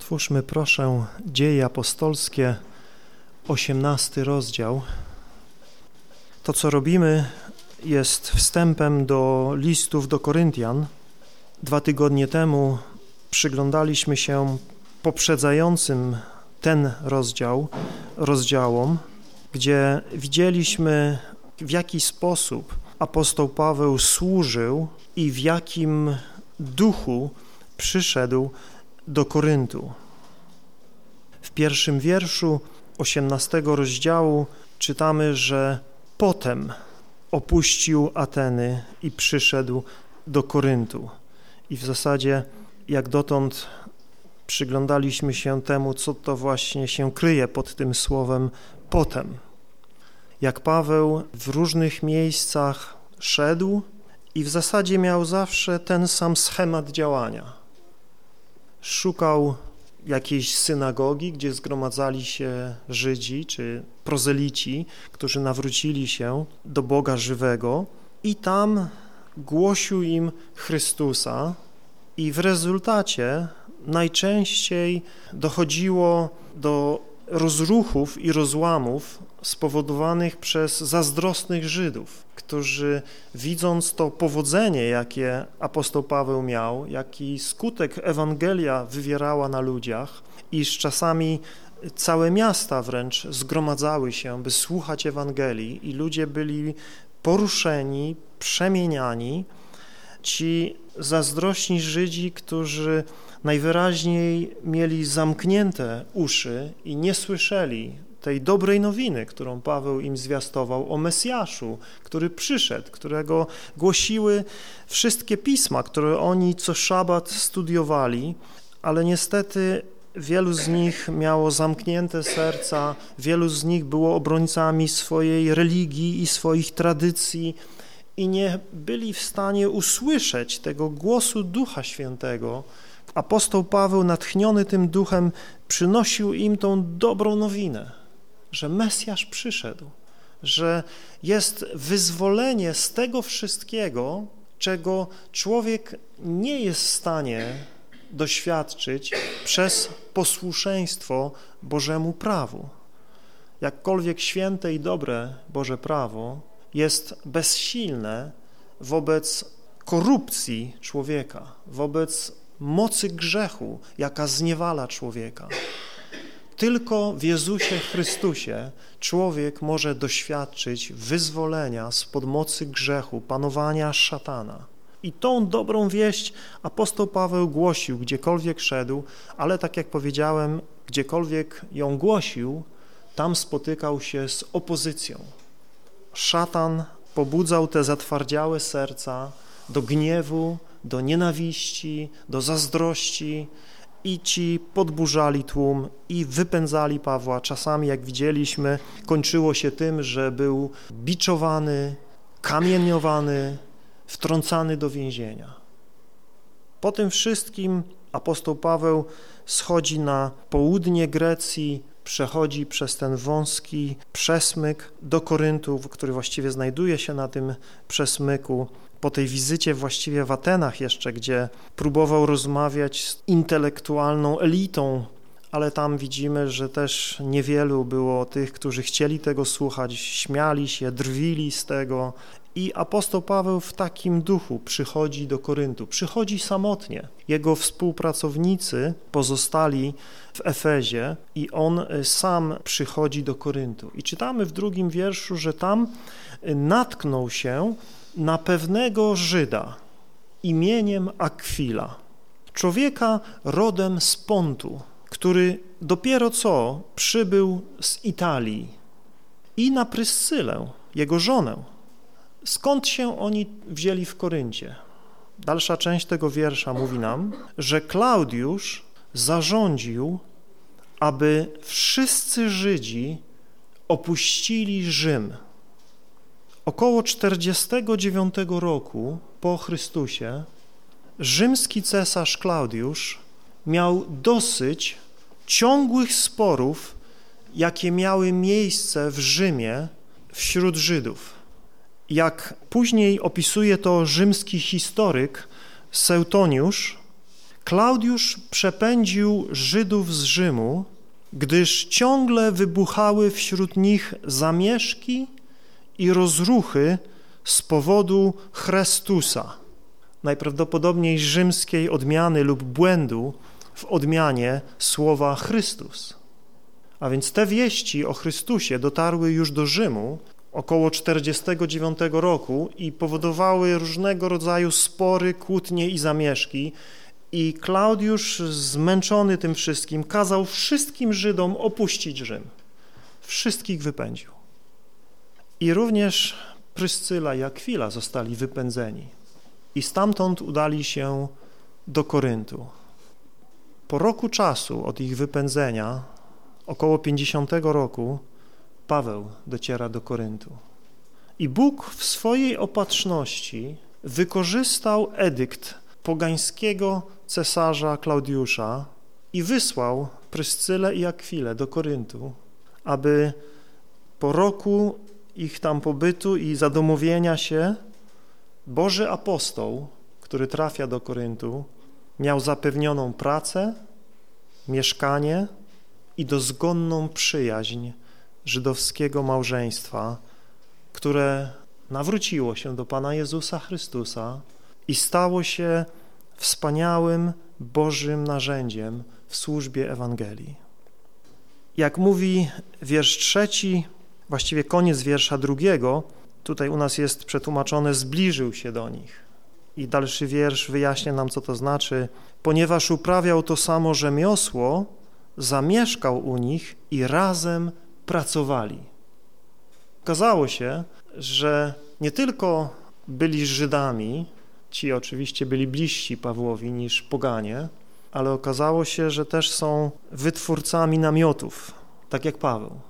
Otwórzmy proszę Dzieje Apostolskie, 18 rozdział. To, co robimy, jest wstępem do listów do Koryntian. 2 tygodnie temu przyglądaliśmy się poprzedzającym ten rozdziałom, gdzie widzieliśmy, w jaki sposób apostoł Paweł służył i w jakim duchu przyszedł do Koryntu. W pierwszym wierszu 18 rozdziału czytamy, że potem opuścił Ateny i przyszedł do Koryntu. I w zasadzie jak dotąd przyglądaliśmy się temu, co to właśnie się kryje pod tym słowem potem. Jak Paweł w różnych miejscach szedł i w zasadzie miał zawsze ten sam schemat działania. Szukał jakiejś synagogi, gdzie zgromadzali się Żydzi czy prozelici, którzy nawrócili się do Boga żywego i tam głosił im Chrystusa i w rezultacie najczęściej dochodziło do rozruchów i rozłamów spowodowanych przez zazdrosnych Żydów, którzy widząc to powodzenie, jakie apostoł Paweł miał, jaki skutek Ewangelia wywierała na ludziach, iż czasami całe miasta wręcz zgromadzały się, by słuchać Ewangelii i ludzie byli poruszeni, przemieniani, ci zazdrośni Żydzi, którzy najwyraźniej mieli zamknięte uszy i nie słyszeli tej dobrej nowiny, którą Paweł im zwiastował o Mesjaszu, który przyszedł, którego głosiły wszystkie pisma, które oni co szabat studiowali, ale niestety wielu z nich miało zamknięte serca, wielu z nich było obrońcami swojej religii i swoich tradycji i nie byli w stanie usłyszeć tego głosu Ducha Świętego. Apostoł Paweł, natchniony tym duchem, przynosił im tą dobrą nowinę, że Mesjasz przyszedł, że jest wyzwolenie z tego wszystkiego, czego człowiek nie jest w stanie doświadczyć przez posłuszeństwo Bożemu prawu. Jakkolwiek święte i dobre Boże prawo jest bezsilne wobec korupcji człowieka, wobec mocy grzechu, jaka zniewala człowieka. Tylko w Jezusie Chrystusie człowiek może doświadczyć wyzwolenia spod mocy grzechu, panowania szatana. I tą dobrą wieść apostoł Paweł głosił, gdziekolwiek szedł, ale tak jak powiedziałem, gdziekolwiek ją głosił, tam spotykał się z opozycją. Szatan pobudzał te zatwardziałe serca do gniewu, do nienawiści, do zazdrości i ci podburzali tłum i wypędzali Pawła. Czasami, jak widzieliśmy, kończyło się tym, że był biczowany, kamieniowany, wtrącany do więzienia. Po tym wszystkim apostoł Paweł schodzi na południe Grecji, przechodzi przez ten wąski przesmyk do Koryntu, który właściwie znajduje się na tym przesmyku. Po tej wizycie właściwie w Atenach jeszcze, gdzie próbował rozmawiać z intelektualną elitą, ale tam widzimy, że też niewielu było tych, którzy chcieli tego słuchać, śmiali się, drwili z tego. I apostoł Paweł w takim duchu przychodzi do Koryntu, przychodzi samotnie. Jego współpracownicy pozostali w Efezie i on sam przychodzi do Koryntu. I czytamy w 2 wierszu, że tam natknął się na pewnego Żyda imieniem Akwila, człowieka rodem z Pontu, który dopiero co przybył z Italii, i na Pryscylę, jego żonę. Skąd się oni wzięli w Koryncie? Dalsza część tego wiersza mówi nam, że Klaudiusz zarządził, aby wszyscy Żydzi opuścili Rzym. Około 49 roku po Chrystusie rzymski cesarz Klaudiusz miał dosyć ciągłych sporów, jakie miały miejsce w Rzymie wśród Żydów. Jak później opisuje to rzymski historyk Seutoniusz, Klaudiusz przepędził Żydów z Rzymu, gdyż ciągle wybuchały wśród nich zamieszki i rozruchy z powodu Chrystusa, najprawdopodobniej rzymskiej odmiany lub błędu w odmianie słowa Chrystus. A więc te wieści o Chrystusie dotarły już do Rzymu około 49 roku i powodowały różnego rodzaju spory, kłótnie i zamieszki. I Klaudiusz, zmęczony tym wszystkim, kazał wszystkim Żydom opuścić Rzym. Wszystkich wypędził. I również Pryscyla i Akwila zostali wypędzeni. I stamtąd udali się do Koryntu. Po roku czasu od ich wypędzenia, około 50 roku, Paweł dociera do Koryntu. I Bóg w swojej opatrzności wykorzystał edykt pogańskiego cesarza Klaudiusza i wysłał Pryscylę i Akwilę do Koryntu, aby po roku ich tam pobytu i zadomowienia się Boży apostoł, który trafia do Koryntu, miał zapewnioną pracę, mieszkanie i dozgonną przyjaźń żydowskiego małżeństwa, które nawróciło się do Pana Jezusa Chrystusa i stało się wspaniałym Bożym narzędziem w służbie Ewangelii. Jak mówi wiersz 3, właściwie koniec wiersza 2, tutaj u nas jest przetłumaczone zbliżył się do nich. I dalszy wiersz wyjaśnia nam, co to znaczy. Ponieważ uprawiał to samo rzemiosło, zamieszkał u nich i razem pracowali. Okazało się, że nie tylko byli Żydami, ci oczywiście byli bliżsi Pawłowi niż poganie, ale okazało się, że też są wytwórcami namiotów, tak jak Paweł.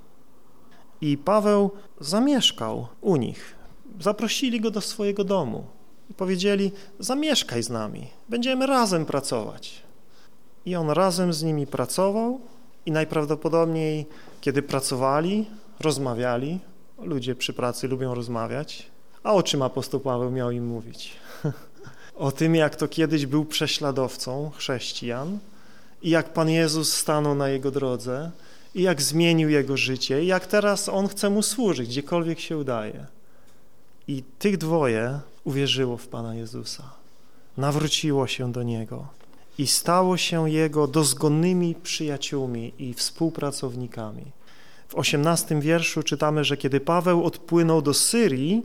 I Paweł zamieszkał u nich. Zaprosili go do swojego domu i powiedzieli: zamieszkaj z nami, będziemy razem pracować. I on razem z nimi pracował i najprawdopodobniej, kiedy pracowali, rozmawiali. Ludzie przy pracy lubią rozmawiać. A o czym apostoł Paweł miał im mówić? O tym, jak to kiedyś był prześladowcą chrześcijan i jak Pan Jezus stanął na jego drodze i jak zmienił jego życie i jak teraz on chce mu służyć, gdziekolwiek się udaje. I tych dwoje uwierzyło w Pana Jezusa, nawróciło się do Niego i stało się Jego dozgonnymi przyjaciółmi i współpracownikami. W 18 wierszu czytamy, że kiedy Paweł odpłynął do Syrii,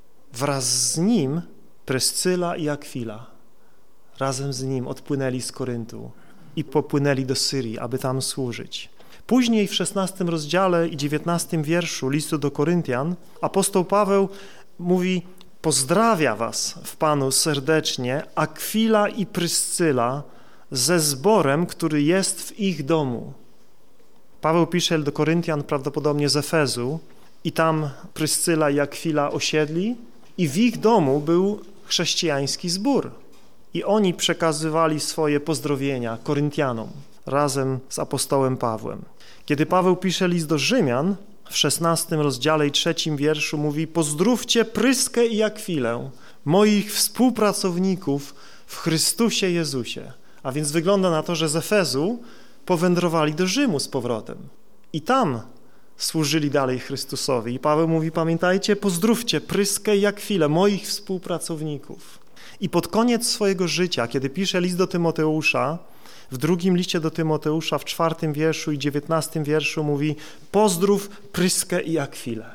wraz z nim Pryscyla i Akwila razem z nim odpłynęli z Koryntu i popłynęli do Syrii, aby tam służyć. Później w 16 rozdziale i 19 wierszu listu do Koryntian apostoł Paweł mówi: pozdrawia was w Panu serdecznie Akwila i Pryscyla ze zborem, który jest w ich domu. Paweł pisze do Koryntian prawdopodobnie z Efezu i tam Pryscyla i Akwila osiedli i w ich domu był chrześcijański zbór. I oni przekazywali swoje pozdrowienia Koryntianom razem z apostołem Pawłem. Kiedy Paweł pisze list do Rzymian, w 16 rozdziale i 3 wierszu mówi: pozdrówcie Pryskę i Akwilę, moich współpracowników w Chrystusie Jezusie. A więc wygląda na to, że z Efezu powędrowali do Rzymu z powrotem i tam służyli dalej Chrystusowi. I Paweł mówi: pamiętajcie, pozdrówcie Pryskę i Akwilę, moich współpracowników. I pod koniec swojego życia, kiedy pisze list do Tymoteusza, w drugim liście do Tymoteusza w 4 wierszu i 19 wierszu mówi: pozdrów Pryskę i Akwilę.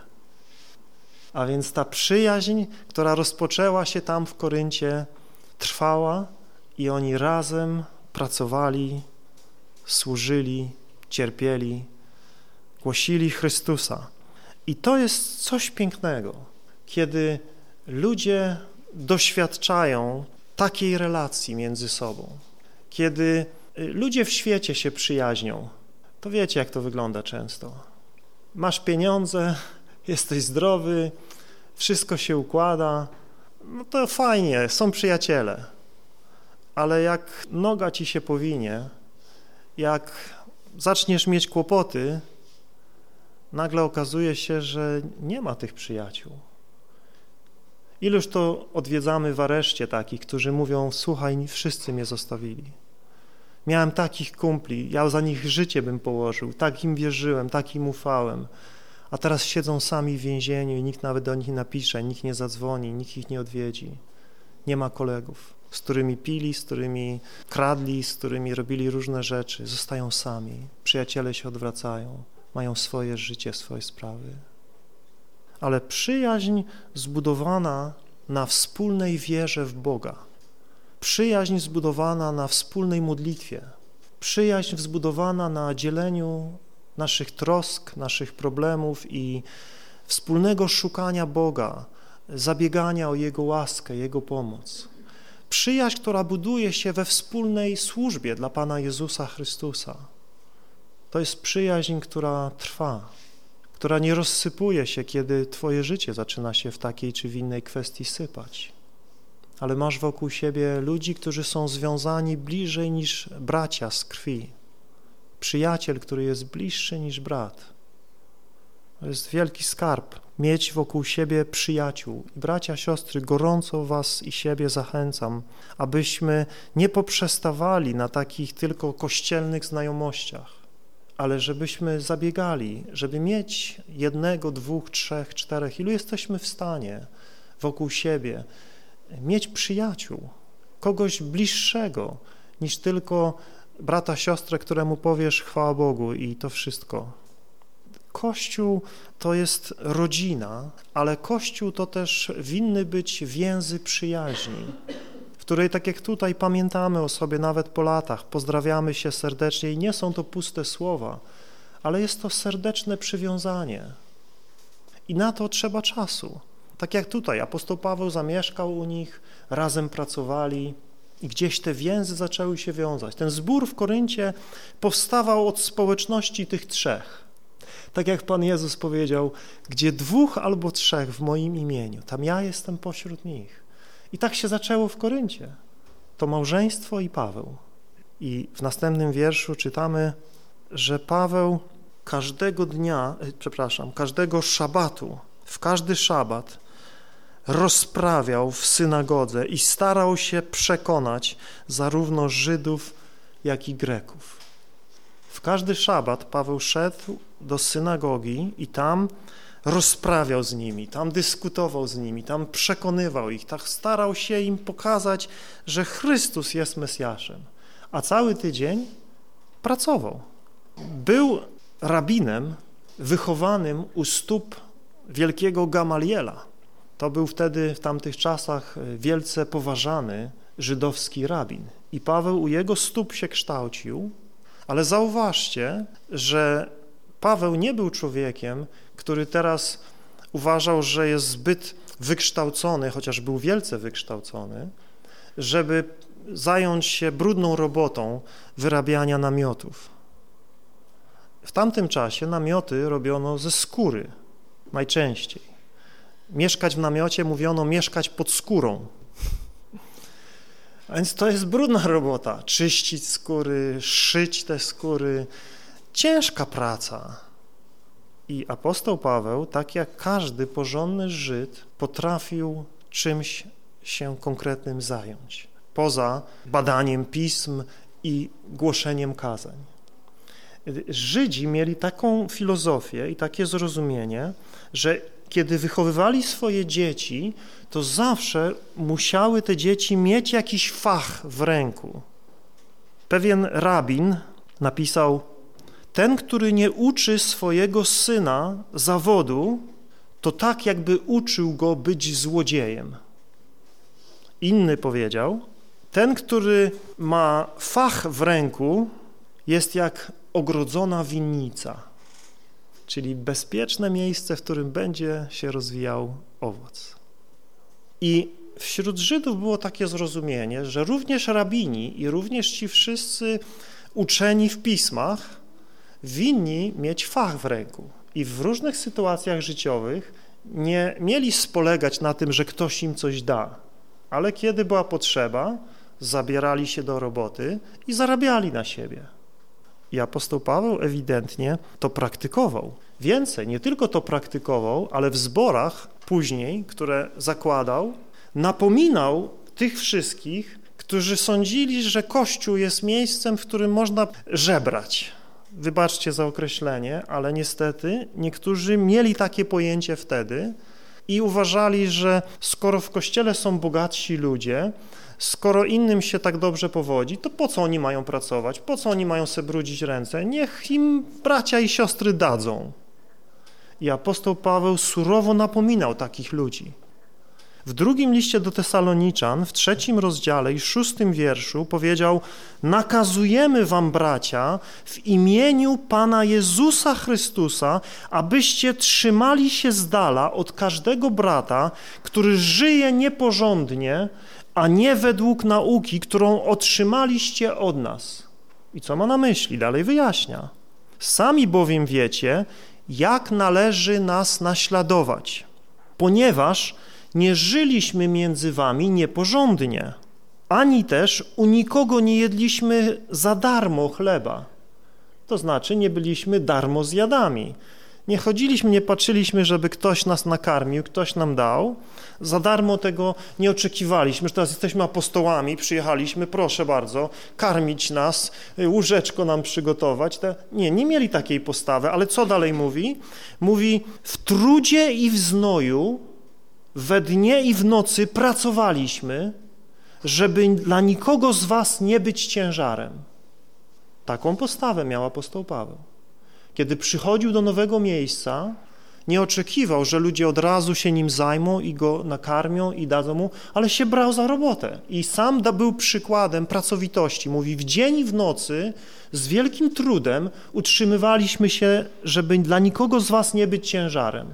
A więc ta przyjaźń, która rozpoczęła się tam w Koryncie, trwała i oni razem pracowali, służyli, cierpieli, głosili Chrystusa. I to jest coś pięknego, kiedy ludzie doświadczają takiej relacji między sobą, kiedy ludzie w świecie się przyjaźnią. To wiecie, jak to wygląda często. Masz pieniądze, jesteś zdrowy, wszystko się układa, no to fajnie, są przyjaciele. Ale jak noga ci się powinie, jak zaczniesz mieć kłopoty, nagle okazuje się, że nie ma tych przyjaciół. Iluż to odwiedzamy w areszcie takich, którzy mówią: słuchaj, wszyscy mnie zostawili. Miałem takich kumpli, ja za nich życie bym położył, tak im wierzyłem, tak im ufałem, a teraz siedzą sami w więzieniu i nikt nawet do nich nie napisze, nikt nie zadzwoni, nikt ich nie odwiedzi. Nie ma kolegów, z którymi pili, z którymi kradli, z którymi robili różne rzeczy. Zostają sami, przyjaciele się odwracają, mają swoje życie, swoje sprawy. Ale przyjaźń zbudowana na wspólnej wierze w Boga, przyjaźń zbudowana na wspólnej modlitwie, przyjaźń zbudowana na dzieleniu naszych trosk, naszych problemów i wspólnego szukania Boga, zabiegania o Jego łaskę, Jego pomoc. Przyjaźń, która buduje się we wspólnej służbie dla Pana Jezusa Chrystusa. To jest przyjaźń, która trwa, która nie rozsypuje się, kiedy Twoje życie zaczyna się w takiej czy w innej kwestii sypać. Ale masz wokół siebie ludzi, którzy są związani bliżej niż bracia z krwi. Przyjaciel, który jest bliższy niż brat. To jest wielki skarb, mieć wokół siebie przyjaciół. I bracia, siostry, gorąco was i siebie zachęcam, abyśmy nie poprzestawali na takich tylko kościelnych znajomościach, ale żebyśmy zabiegali, żeby mieć 1, 2, 3, 4, ilu jesteśmy w stanie wokół siebie, mieć przyjaciół, kogoś bliższego niż tylko brata, siostrę, któremu powiesz chwała Bogu i to wszystko. Kościół to jest rodzina, ale Kościół to też winny być więzy przyjaźni, w której tak jak tutaj pamiętamy o sobie nawet po latach, pozdrawiamy się serdecznie i nie są to puste słowa, ale jest to serdeczne przywiązanie i na to trzeba czasu. Tak jak tutaj apostoł Paweł zamieszkał u nich, razem pracowali i gdzieś te więzy zaczęły się wiązać. Ten zbór w Koryncie powstawał od społeczności tych 3. Tak jak Pan Jezus powiedział, gdzie 2 albo 3 w moim imieniu, tam ja jestem pośród nich. I tak się zaczęło w Koryncie. To małżeństwo i Paweł. I w następnym wierszu czytamy, że Paweł każdego szabatu, w każdy szabat rozprawiał w synagodze i starał się przekonać zarówno Żydów, jak i Greków. W każdy szabat Paweł szedł do synagogi i tam rozprawiał z nimi, tam dyskutował z nimi, tam przekonywał ich, tak starał się im pokazać, że Chrystus jest Mesjaszem, a cały tydzień pracował. Był rabinem wychowanym u stóp wielkiego Gamaliela. To był wtedy w tamtych czasach wielce poważany żydowski rabin i Paweł u jego stóp się kształcił, ale zauważcie, że Paweł nie był człowiekiem, który teraz uważał, że jest zbyt wykształcony, chociaż był wielce wykształcony, żeby zająć się brudną robotą wyrabiania namiotów. W tamtym czasie namioty robiono ze skóry najczęściej. Mieszkać w namiocie mówiono mieszkać pod skórą. A więc to jest brudna robota, czyścić skóry, szyć te skóry, ciężka praca. I apostoł Paweł, tak jak każdy porządny Żyd, potrafił czymś się konkretnym zająć, poza badaniem pism i głoszeniem kazań. Żydzi mieli taką filozofię i takie zrozumienie, że kiedy wychowywali swoje dzieci, to zawsze musiały te dzieci mieć jakiś fach w ręku. Pewien rabin napisał: ten, który nie uczy swojego syna zawodu, to tak jakby uczył go być złodziejem. Inny powiedział: ten, który ma fach w ręku, jest jak ogrodzona winnica, czyli bezpieczne miejsce, w którym będzie się rozwijał owoc. I wśród Żydów było takie zrozumienie, że również rabini i również ci wszyscy uczeni w pismach winni mieć fach w ręku i w różnych sytuacjach życiowych nie mieli spolegać na tym, że ktoś im coś da, ale kiedy była potrzeba, zabierali się do roboty i zarabiali na siebie. I apostoł Paweł ewidentnie to praktykował. Więcej, nie tylko to praktykował, ale w zborach później, które zakładał, napominał tych wszystkich, którzy sądzili, że Kościół jest miejscem, w którym można żebrać. Wybaczcie za określenie, ale niestety niektórzy mieli takie pojęcie wtedy i uważali, że skoro w Kościele są bogatsi ludzie, skoro innym się tak dobrze powodzi, to po co oni mają pracować, po co oni mają sobie brudzić ręce? Niech im bracia i siostry dadzą. I apostoł Paweł surowo napominał takich ludzi. W drugim liście do Tesaloniczan, w 3 rozdziale i 6 wierszu powiedział: nakazujemy wam, bracia, w imieniu Pana Jezusa Chrystusa, abyście trzymali się z dala od każdego brata, który żyje nieporządnie, a nie według nauki, którą otrzymaliście od nas. I co ma na myśli? Dalej wyjaśnia. Sami bowiem wiecie, jak należy nas naśladować, ponieważ nie żyliśmy między wami nieporządnie, ani też u nikogo nie jedliśmy za darmo chleba. To znaczy nie byliśmy darmozjadami. Nie chodziliśmy, nie patrzyliśmy, żeby ktoś nas nakarmił, ktoś nam dał. Za darmo tego nie oczekiwaliśmy, że teraz jesteśmy apostołami, przyjechaliśmy, proszę bardzo, karmić nas, łóżeczko nam przygotować. Nie mieli takiej postawy, ale co dalej mówi? Mówi: w trudzie i w znoju, we dnie i w nocy pracowaliśmy, żeby dla nikogo z was nie być ciężarem. Taką postawę miał apostoł Paweł. Kiedy przychodził do nowego miejsca, nie oczekiwał, że ludzie od razu się nim zajmą i go nakarmią i dadzą mu, ale się brał za robotę. I sam był przykładem pracowitości. Mówi: w dzień i w nocy z wielkim trudem utrzymywaliśmy się, żeby dla nikogo z was nie być ciężarem.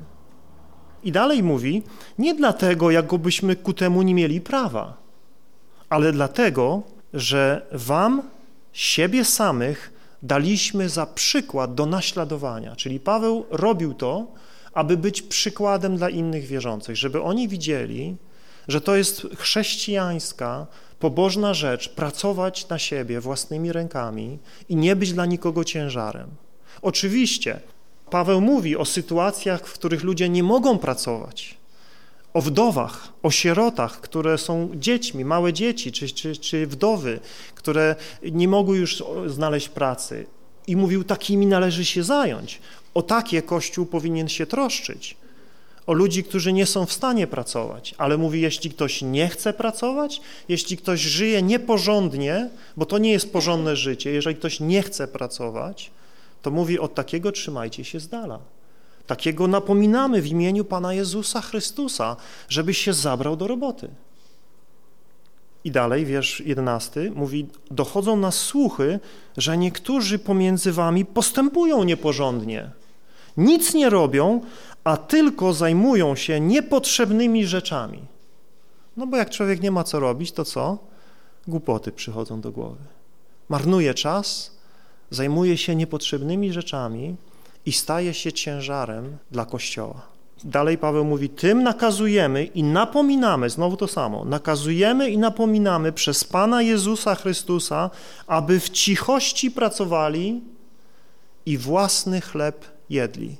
I dalej mówi: nie dlatego, jakobyśmy ku temu nie mieli prawa, ale dlatego, że wam siebie samych daliśmy za przykład do naśladowania. Czyli Paweł robił to, aby być przykładem dla innych wierzących, żeby oni widzieli, że to jest chrześcijańska, pobożna rzecz, pracować na siebie własnymi rękami i nie być dla nikogo ciężarem. Oczywiście Paweł mówi o sytuacjach, w których ludzie nie mogą pracować, o wdowach, o sierotach, które są dziećmi, małe dzieci, czy wdowy, które nie mogły już znaleźć pracy. I mówił: takimi należy się zająć. O takie Kościół powinien się troszczyć. O ludzi, którzy nie są w stanie pracować. Ale mówi: jeśli ktoś nie chce pracować, jeśli ktoś żyje nieporządnie, bo to nie jest porządne życie, jeżeli ktoś nie chce pracować, to mówi: od takiego trzymajcie się z dala. Takiego napominamy w imieniu Pana Jezusa Chrystusa, żeby się zabrał do roboty. I dalej, wiersz 11 mówi: dochodzą nas słuchy, że niektórzy pomiędzy wami postępują nieporządnie. Nic nie robią, a tylko zajmują się niepotrzebnymi rzeczami. No bo jak człowiek nie ma co robić, to co? Głupoty przychodzą do głowy. Marnuje czas, zajmuje się niepotrzebnymi rzeczami i staje się ciężarem dla Kościoła. Dalej Paweł mówi: tym nakazujemy i napominamy, znowu to samo, nakazujemy i napominamy przez Pana Jezusa Chrystusa, aby w cichości pracowali i własny chleb jedli.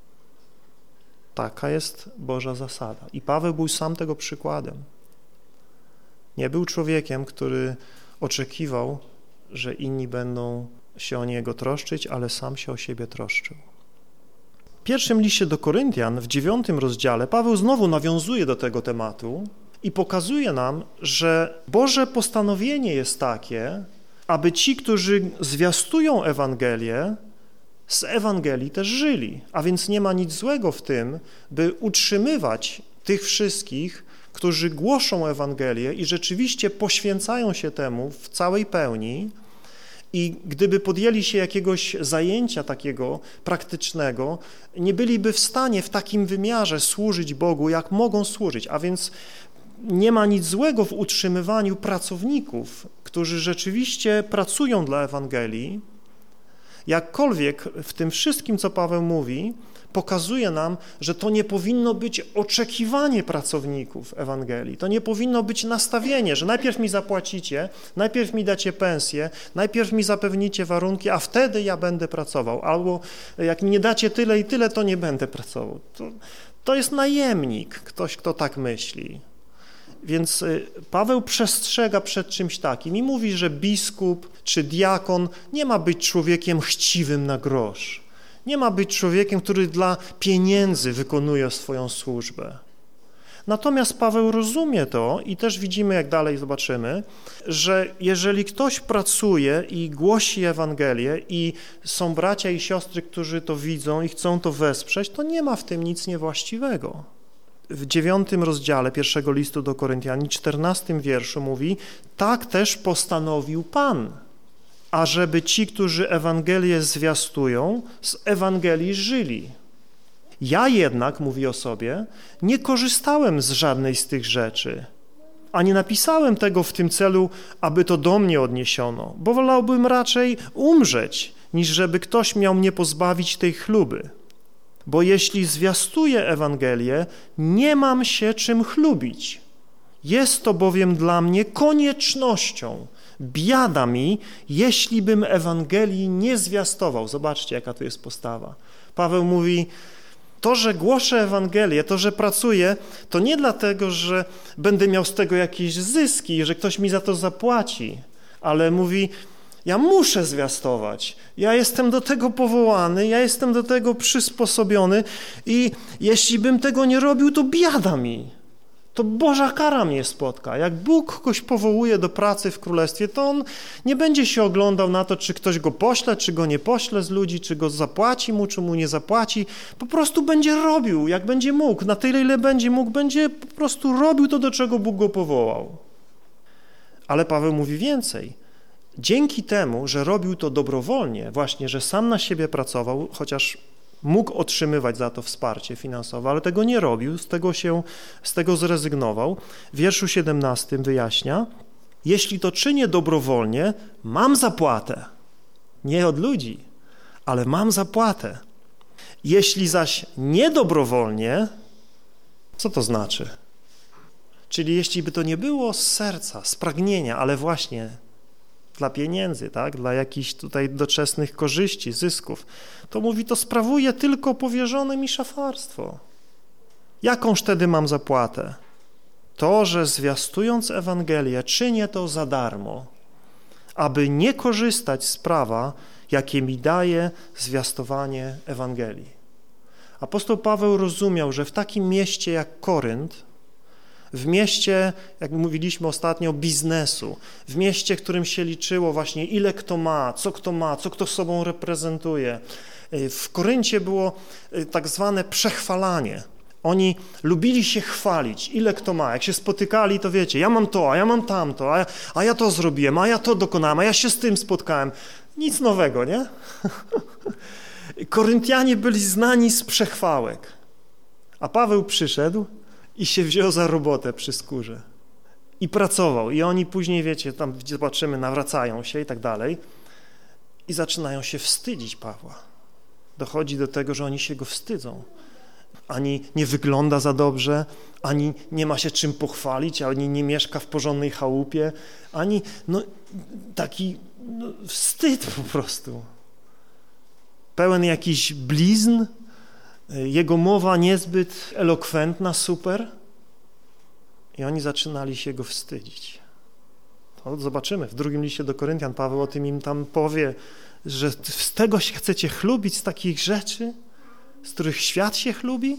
Taka jest Boża zasada. I Paweł był sam tego przykładem. Nie był człowiekiem, który oczekiwał, że inni będą się o niego troszczyć, ale sam się o siebie troszczył. W pierwszym liście do Koryntian, w 9 rozdziale, Paweł znowu nawiązuje do tego tematu i pokazuje nam, że Boże postanowienie jest takie, aby ci, którzy zwiastują Ewangelię, z Ewangelii też żyli. A więc nie ma nic złego w tym, by utrzymywać tych wszystkich, którzy głoszą Ewangelię i rzeczywiście poświęcają się temu w całej pełni. I gdyby podjęli się jakiegoś zajęcia takiego praktycznego, nie byliby w stanie w takim wymiarze służyć Bogu, jak mogą służyć. A więc nie ma nic złego w utrzymywaniu pracowników, którzy rzeczywiście pracują dla Ewangelii. Jakkolwiek w tym wszystkim, co Paweł mówi, pokazuje nam, że to nie powinno być oczekiwanie pracowników Ewangelii. To nie powinno być nastawienie, że najpierw mi zapłacicie, najpierw mi dacie pensję, najpierw mi zapewnicie warunki, a wtedy ja będę pracował. Albo jak mi nie dacie tyle i tyle, to nie będę pracował. To jest najemnik, ktoś, kto tak myśli. Więc Paweł przestrzega przed czymś takim i mówi, że biskup czy diakon nie ma być człowiekiem chciwym na grosz. Nie ma być człowiekiem, który dla pieniędzy wykonuje swoją służbę. Natomiast Paweł rozumie to i też widzimy, jak dalej zobaczymy, że jeżeli ktoś pracuje i głosi Ewangelię i są bracia i siostry, którzy to widzą i chcą to wesprzeć, to nie ma w tym nic niewłaściwego. W 9 rozdziale pierwszego listu do Koryntian, 14 wierszu mówi: tak też postanowił Pan, ażeby ci, którzy Ewangelię zwiastują, z Ewangelii żyli. Ja jednak, mówi o sobie, nie korzystałem z żadnej z tych rzeczy, a nie napisałem tego w tym celu, aby to do mnie odniesiono, bo wolałbym raczej umrzeć, niż żeby ktoś miał mnie pozbawić tej chluby. Bo jeśli zwiastuję Ewangelię, nie mam się czym chlubić. Jest to bowiem dla mnie koniecznością. Biada mi, jeśli bym Ewangelii nie zwiastował. Zobaczcie, jaka tu jest postawa. Paweł mówi: to, że głoszę Ewangelię, to, że pracuję, to nie dlatego, że będę miał z tego jakieś zyski, że ktoś mi za to zapłaci, ale mówi: ja muszę zwiastować, ja jestem do tego powołany, ja jestem do tego przysposobiony i jeśli bym tego nie robił, to biada mi, to Boża kara mnie spotka. Jak Bóg kogoś powołuje do pracy w Królestwie, to On nie będzie się oglądał na to, czy ktoś go pośle, czy go nie pośle z ludzi, czy go zapłaci mu, czy mu nie zapłaci. Po prostu będzie robił, jak będzie mógł. Na tyle, ile będzie mógł, będzie po prostu robił to, do czego Bóg go powołał. Ale Paweł mówi więcej. Dzięki temu, że robił to dobrowolnie, właśnie, że sam na siebie pracował, chociaż mógł otrzymywać za to wsparcie finansowe, ale tego nie robił, z tego zrezygnował. W wierszu 17 wyjaśnia: jeśli to czynię dobrowolnie, mam zapłatę. Nie od ludzi, ale mam zapłatę. Jeśli zaś niedobrowolnie, co to znaczy? Czyli jeśli by to nie było z serca, z pragnienia, ale właśnie dla pieniędzy, tak? Dla jakichś tutaj doczesnych korzyści, zysków, to mówi, to sprawuje tylko powierzone mi szafarstwo. Jakąż wtedy mam zapłatę? To, że zwiastując Ewangelię, czynię to za darmo, aby nie korzystać z prawa, jakie mi daje zwiastowanie Ewangelii. Apostoł Paweł rozumiał, że w takim mieście jak Korynt, w mieście, jak mówiliśmy ostatnio, biznesu, w mieście, w którym się liczyło właśnie ile kto ma, co kto sobą reprezentuje. W Koryncie było tak zwane przechwalanie. Oni lubili się chwalić, ile kto ma. Jak się spotykali, to wiecie, ja mam to, a ja mam tamto, a ja to zrobiłem, a ja to dokonałem, a ja się z tym spotkałem. Nic nowego, nie? Koryntianie byli znani z przechwałek. A Paweł przyszedł i się wziął za robotę przy skórze. I pracował. I oni później, wiecie, tam zobaczymy, nawracają się i tak dalej. I zaczynają się wstydzić Pawła. Dochodzi do tego, że oni się go wstydzą. Ani nie wygląda za dobrze, ani nie ma się czym pochwalić, ani nie mieszka w porządnej chałupie, ani taki wstyd po prostu. Pełen jakichś blizn, jego mowa niezbyt elokwentna, super. I oni zaczynali się go wstydzić. To zobaczymy, w drugim liście do Koryntian Paweł o tym im tam powie, że z tego się chcecie chlubić, z takich rzeczy, z których świat się chlubi?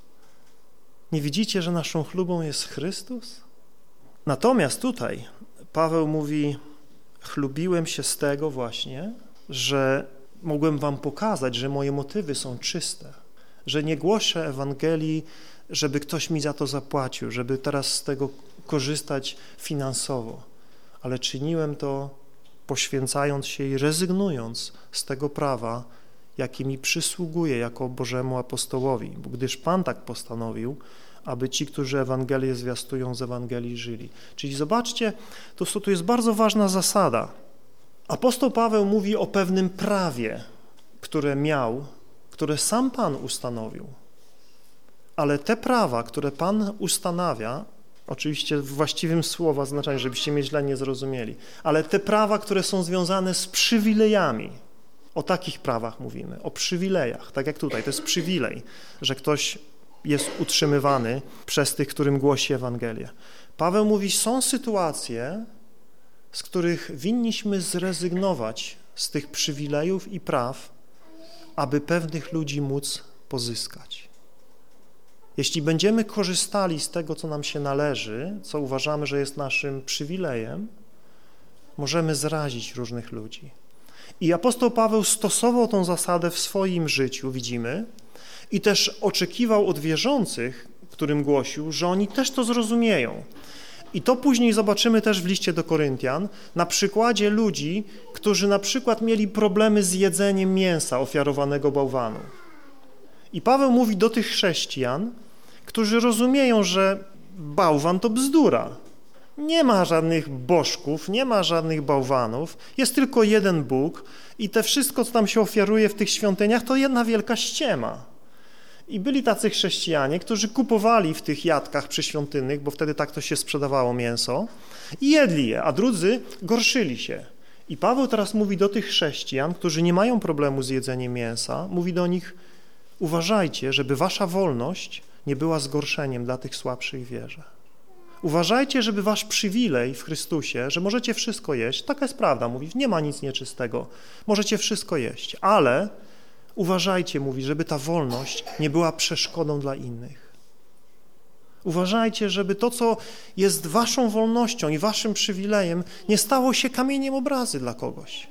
Nie widzicie, że naszą chlubą jest Chrystus? Natomiast tutaj Paweł mówi, chlubiłem się z tego właśnie, że mogłem wam pokazać, że moje motywy są czyste, że nie głoszę Ewangelii, żeby ktoś mi za to zapłacił, żeby teraz z tego korzystać finansowo, ale czyniłem to poświęcając się i rezygnując z tego prawa, jakie mi przysługuje jako Bożemu apostołowi, bo gdyż Pan tak postanowił, aby ci, którzy Ewangelię zwiastują, z Ewangelii żyli. Czyli zobaczcie, to jest bardzo ważna zasada. Apostoł Paweł mówi o pewnym prawie, które miał, które sam Pan ustanowił. Ale te prawa, które Pan ustanawia, oczywiście w właściwym słowa znaczeniu, żebyście mnie źle nie zrozumieli, ale te prawa, które są związane z przywilejami, o takich prawach mówimy, o przywilejach, tak jak tutaj, to jest przywilej, że ktoś jest utrzymywany przez tych, którym głosi Ewangelię. Paweł mówi, są sytuacje, z których winniśmy zrezygnować z tych przywilejów i praw, aby pewnych ludzi móc pozyskać. Jeśli będziemy korzystali z tego, co nam się należy, co uważamy, że jest naszym przywilejem, możemy zrazić różnych ludzi. I apostoł Paweł stosował tą zasadę w swoim życiu, widzimy, i też oczekiwał od wierzących, którym głosił, że oni też to zrozumieją. I to później zobaczymy też w liście do Koryntian, na przykładzie ludzi, którzy na przykład mieli problemy z jedzeniem mięsa ofiarowanego bałwanu. I Paweł mówi do tych chrześcijan, którzy rozumieją, że bałwan to bzdura. Nie ma żadnych bożków, nie ma żadnych bałwanów, jest tylko jeden Bóg i te wszystko, co tam się ofiaruje w tych świątyniach, to jedna wielka ściema. I byli tacy chrześcijanie, którzy kupowali w tych jadkach przyświątynnych, bo wtedy tak to się sprzedawało mięso, i jedli je, a drudzy gorszyli się. I Paweł teraz mówi do tych chrześcijan, którzy nie mają problemu z jedzeniem mięsa, mówi do nich, uważajcie, żeby wasza wolność nie była zgorszeniem dla tych słabszych w wierze. Uważajcie, żeby wasz przywilej w Chrystusie, że możecie wszystko jeść, taka jest prawda, mówi, nie ma nic nieczystego, możecie wszystko jeść, ale uważajcie, mówi, żeby ta wolność nie była przeszkodą dla innych. Uważajcie, żeby to, co jest waszą wolnością i waszym przywilejem, nie stało się kamieniem obrazy dla kogoś.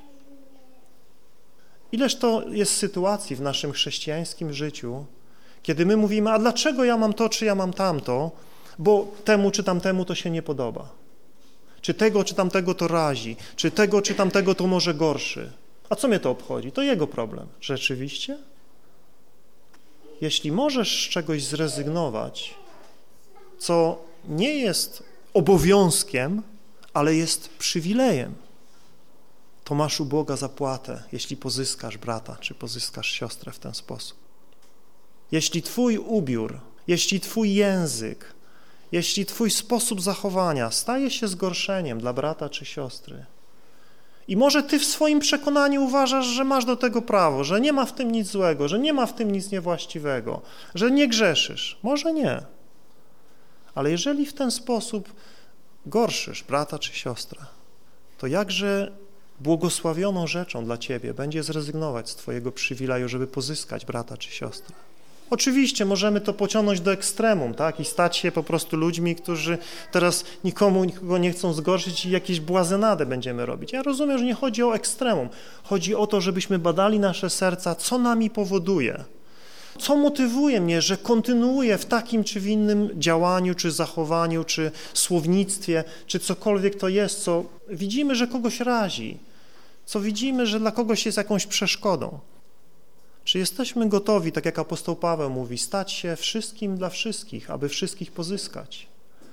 Ileż to jest sytuacji w naszym chrześcijańskim życiu, kiedy my mówimy, a dlaczego ja mam to, czy ja mam tamto, bo temu czy tamtemu to się nie podoba. Czy tego czy tamtego to razi, czy tego czy tamtego to może gorszy. A co mnie to obchodzi? To jego problem. Rzeczywiście? Jeśli możesz z czegoś zrezygnować, co nie jest obowiązkiem, ale jest przywilejem, to masz u Boga zapłatę, jeśli pozyskasz brata, czy pozyskasz siostrę w ten sposób. Jeśli twój ubiór, jeśli twój język, jeśli twój sposób zachowania staje się zgorszeniem dla brata czy siostry i może ty w swoim przekonaniu uważasz, że masz do tego prawo, że nie ma w tym nic złego, że nie ma w tym nic niewłaściwego, że nie grzeszysz, może nie, ale jeżeli w ten sposób gorszysz brata czy siostrę, to jakże błogosławioną rzeczą dla ciebie będzie zrezygnować z twojego przywileju, żeby pozyskać brata czy siostrę. Oczywiście możemy to pociągnąć do ekstremum, tak? I stać się po prostu ludźmi, którzy teraz nikogo nie chcą zgorszyć i jakieś błazenadę będziemy robić. Ja rozumiem, że nie chodzi o ekstremum. Chodzi o to, żebyśmy badali nasze serca, co nami powoduje. Co motywuje mnie, że kontynuuję w takim czy w innym działaniu, czy zachowaniu, czy słownictwie, czy cokolwiek to jest, co widzimy, że kogoś razi, co widzimy, że dla kogoś jest jakąś przeszkodą. Czy jesteśmy gotowi, tak jak apostoł Paweł mówi, stać się wszystkim dla wszystkich, aby wszystkich pozyskać?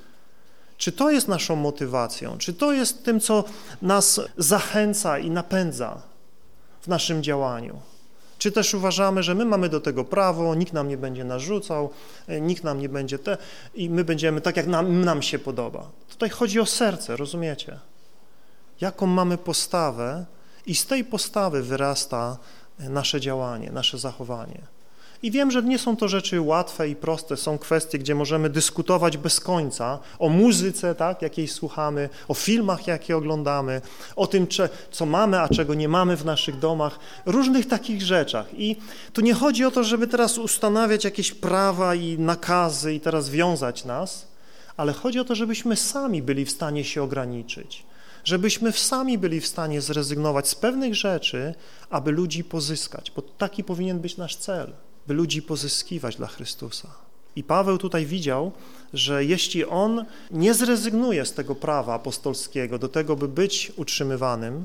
Czy to jest naszą motywacją? Czy to jest tym, co nas zachęca i napędza w naszym działaniu? Czy też uważamy, że my mamy do tego prawo, nikt nam nie będzie narzucał, nikt nam nie będzie i my będziemy tak, jak nam się podoba? Tutaj chodzi o serce, rozumiecie? Jaką mamy postawę i z tej postawy wyrasta nasze działanie, nasze zachowanie. I wiem, że nie są to rzeczy łatwe i proste, są kwestie, gdzie możemy dyskutować bez końca o muzyce, tak, jakiej słuchamy, o filmach, jakie oglądamy, o tym, co mamy, a czego nie mamy w naszych domach, różnych takich rzeczach. I tu nie chodzi o to, żeby teraz ustanawiać jakieś prawa i nakazy i teraz wiązać nas, ale chodzi o to, żebyśmy sami byli w stanie się ograniczyć, żebyśmy sami byli w stanie zrezygnować z pewnych rzeczy, aby ludzi pozyskać, bo taki powinien być nasz cel, by ludzi pozyskiwać dla Chrystusa. I Paweł tutaj widział, że jeśli on nie zrezygnuje z tego prawa apostolskiego do tego, by być utrzymywanym,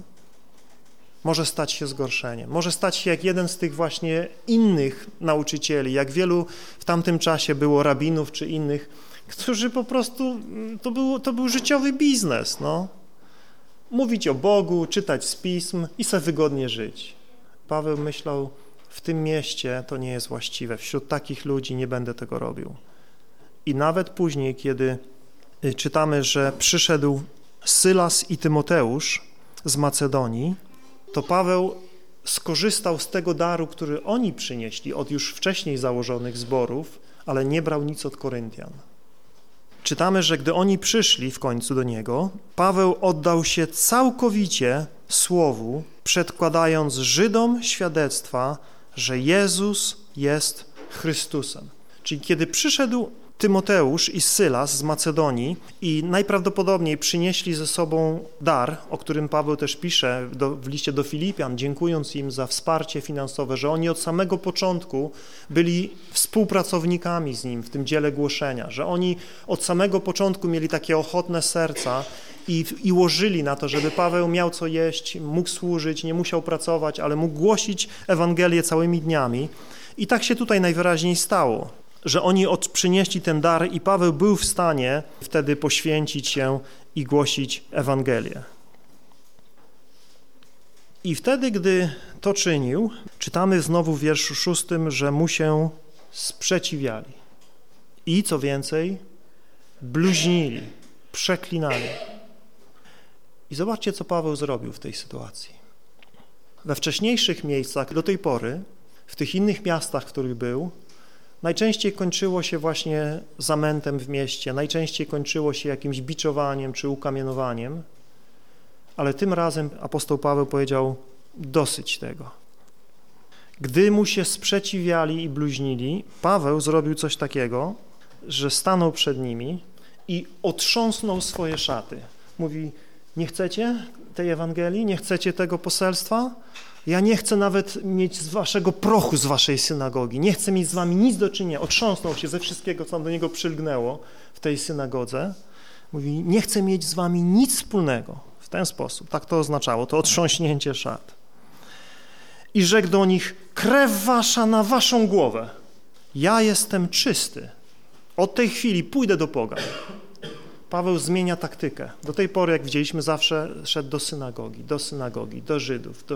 może stać się zgorszeniem, może stać się jak jeden z tych właśnie innych nauczycieli, jak wielu w tamtym czasie było rabinów czy innych, którzy po prostu, to był życiowy biznes, no. Mówić o Bogu, czytać z Pism i sobie wygodnie żyć. Paweł myślał, w tym mieście to nie jest właściwe, wśród takich ludzi nie będę tego robił. I nawet później, kiedy czytamy, że przyszedł Sylas i Tymoteusz z Macedonii, to Paweł skorzystał z tego daru, który oni przynieśli od już wcześniej założonych zborów, ale nie brał nic od Koryntian. Czytamy, że gdy oni przyszli w końcu do niego, Paweł oddał się całkowicie słowu, przedkładając Żydom świadectwa, że Jezus jest Chrystusem. Czyli kiedy przyszedł Tymoteusz i Sylas z Macedonii i najprawdopodobniej przynieśli ze sobą dar, o którym Paweł też pisze w liście do Filipian, dziękując im za wsparcie finansowe, że oni od samego początku byli współpracownikami z nim w tym dziele głoszenia, że oni od samego początku mieli takie ochotne serca i łożyli na to, żeby Paweł miał co jeść, mógł służyć, nie musiał pracować, ale mógł głosić Ewangelię całymi dniami. I tak się tutaj najwyraźniej stało, że oni przynieśli ten dar i Paweł był w stanie wtedy poświęcić się i głosić Ewangelię. I wtedy, gdy to czynił, czytamy znowu w wierszu 6, że mu się sprzeciwiali. I co więcej, bluźnili, przeklinali. I zobaczcie, co Paweł zrobił w tej sytuacji. We wcześniejszych miejscach do tej pory, w tych innych miastach, w których był, najczęściej kończyło się właśnie zamętem w mieście, najczęściej kończyło się jakimś biczowaniem czy ukamienowaniem, ale tym razem apostoł Paweł powiedział: dosyć tego. Gdy mu się sprzeciwiali i bluźnili, Paweł zrobił coś takiego, że stanął przed nimi i otrząsnął swoje szaty. Mówi: nie chcecie tej Ewangelii, nie chcecie tego poselstwa? Ja nie chcę nawet mieć z waszego prochu, z waszej synagogi. Nie chcę mieć z wami nic do czynienia. Otrząsnął się ze wszystkiego, co do niego przylgnęło w tej synagodze. Mówi: nie chcę mieć z wami nic wspólnego. W ten sposób. Tak to oznaczało, to otrząśnięcie szat. I rzekł do nich: krew wasza na waszą głowę. Ja jestem czysty. Od tej chwili pójdę do pogan. Paweł zmienia taktykę. Do tej pory, jak widzieliśmy, zawsze szedł do synagogi, do Żydów.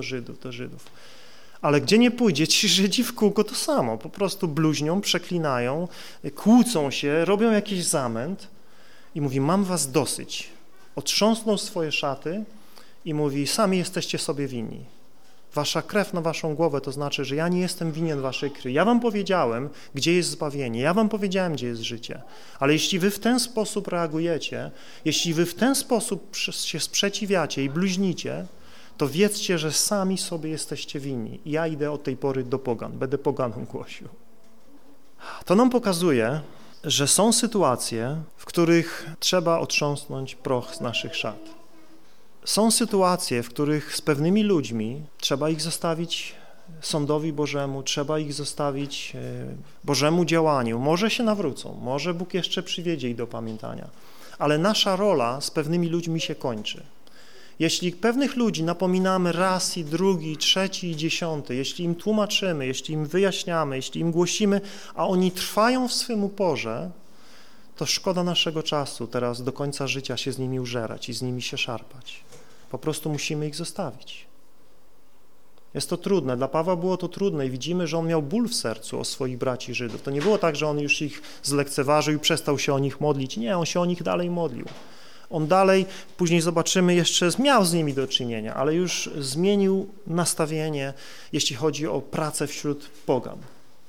Ale gdzie nie pójdzie, ci Żydzi w kółko to samo. Po prostu bluźnią, przeklinają, kłócą się, robią jakiś zamęt i mówi: mam was dosyć. Otrząsnął swoje szaty i mówi: sami jesteście sobie winni. Wasza krew na waszą głowę, to znaczy, że ja nie jestem winien waszej krwi. Ja wam powiedziałem, gdzie jest zbawienie, ja wam powiedziałem, gdzie jest życie. Ale jeśli wy w ten sposób reagujecie, jeśli wy w ten sposób się sprzeciwiacie i bluźnicie, to wiedzcie, że sami sobie jesteście winni. I ja idę od tej pory do pogan, będę poganom głosił. To nam pokazuje, że są sytuacje, w których trzeba otrząsnąć proch z naszych szat. Są sytuacje, w których z pewnymi ludźmi trzeba ich zostawić sądowi Bożemu, trzeba ich zostawić Bożemu działaniu. Może się nawrócą, może Bóg jeszcze przywiedzie ich do pamiętania, ale nasza rola z pewnymi ludźmi się kończy. Jeśli pewnych ludzi napominamy raz i drugi, trzeci i 10, jeśli im tłumaczymy, jeśli im wyjaśniamy, jeśli im głosimy, a oni trwają w swym uporze, to szkoda naszego czasu teraz do końca życia się z nimi użerać i z nimi się szarpać. Po prostu musimy ich zostawić. Jest to trudne. Dla Pawła było to trudne i widzimy, że on miał ból w sercu o swoich braci Żydów. To nie było tak, że on już ich zlekceważył i przestał się o nich modlić. Nie, on się o nich dalej modlił. On dalej, później zobaczymy, jeszcze miał z nimi do czynienia, ale już zmienił nastawienie, jeśli chodzi o pracę wśród pogan.